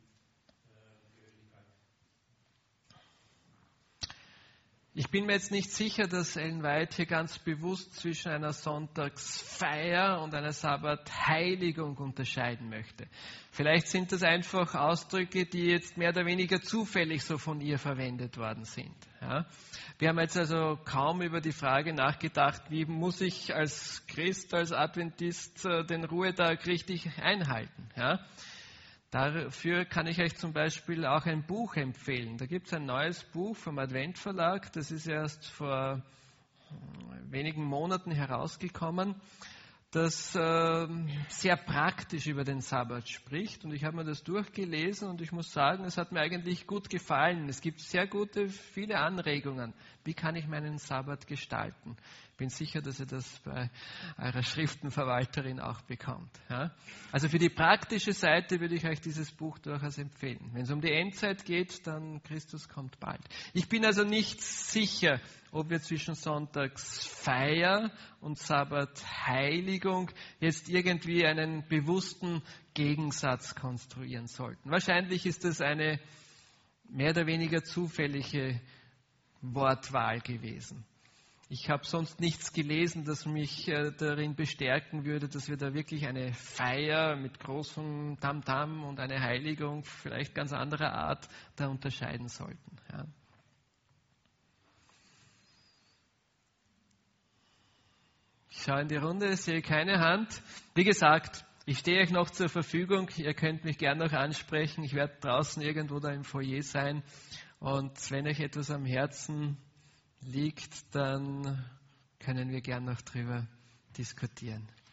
Speaker 1: Ich bin mir jetzt nicht sicher, dass Ellen White hier ganz bewusst zwischen einer Sonntagsfeier und einer Sabbatheiligung unterscheiden möchte. Vielleicht sind das einfach Ausdrücke, die jetzt mehr oder weniger zufällig so von ihr verwendet worden sind. Ja. Wir haben jetzt also kaum über die Frage nachgedacht, wie muss ich als Christ, als Adventist den Ruhetag richtig einhalten. Ja. Dafür kann ich euch zum Beispiel auch ein Buch empfehlen. Da gibt es ein neues Buch vom Advent-Verlag, das ist erst vor wenigen Monaten herausgekommen, das äh, sehr praktisch über den Sabbat spricht. Und ich habe mir das durchgelesen und ich muss sagen, es hat mir eigentlich gut gefallen. Es gibt sehr gute, viele Anregungen. Wie kann ich meinen Sabbat gestalten? Ich bin sicher, dass ihr das bei eurer Schriftenverwalterin auch bekommt. Ja? Also für die praktische Seite würde ich euch dieses Buch durchaus empfehlen. Wenn es um die Endzeit geht, dann Christus kommt bald. Ich bin also nicht sicher, ob wir zwischen Sonntagsfeier und Sabbatheiligung jetzt irgendwie einen bewussten Gegensatz konstruieren sollten. Wahrscheinlich ist das eine mehr oder weniger zufällige Wortwahl gewesen. Ich habe sonst nichts gelesen, das mich äh, darin bestärken würde, dass wir da wirklich eine Feier mit großem Tamtam und eine Heiligung vielleicht ganz anderer Art da unterscheiden sollten. Ja. Ich schaue in die Runde, sehe keine Hand. Wie gesagt, ich stehe euch noch zur Verfügung. Ihr könnt mich gerne noch ansprechen. Ich werde draußen irgendwo da im Foyer sein. Und wenn euch etwas am Herzen liegt, dann können wir gern noch drüber diskutieren.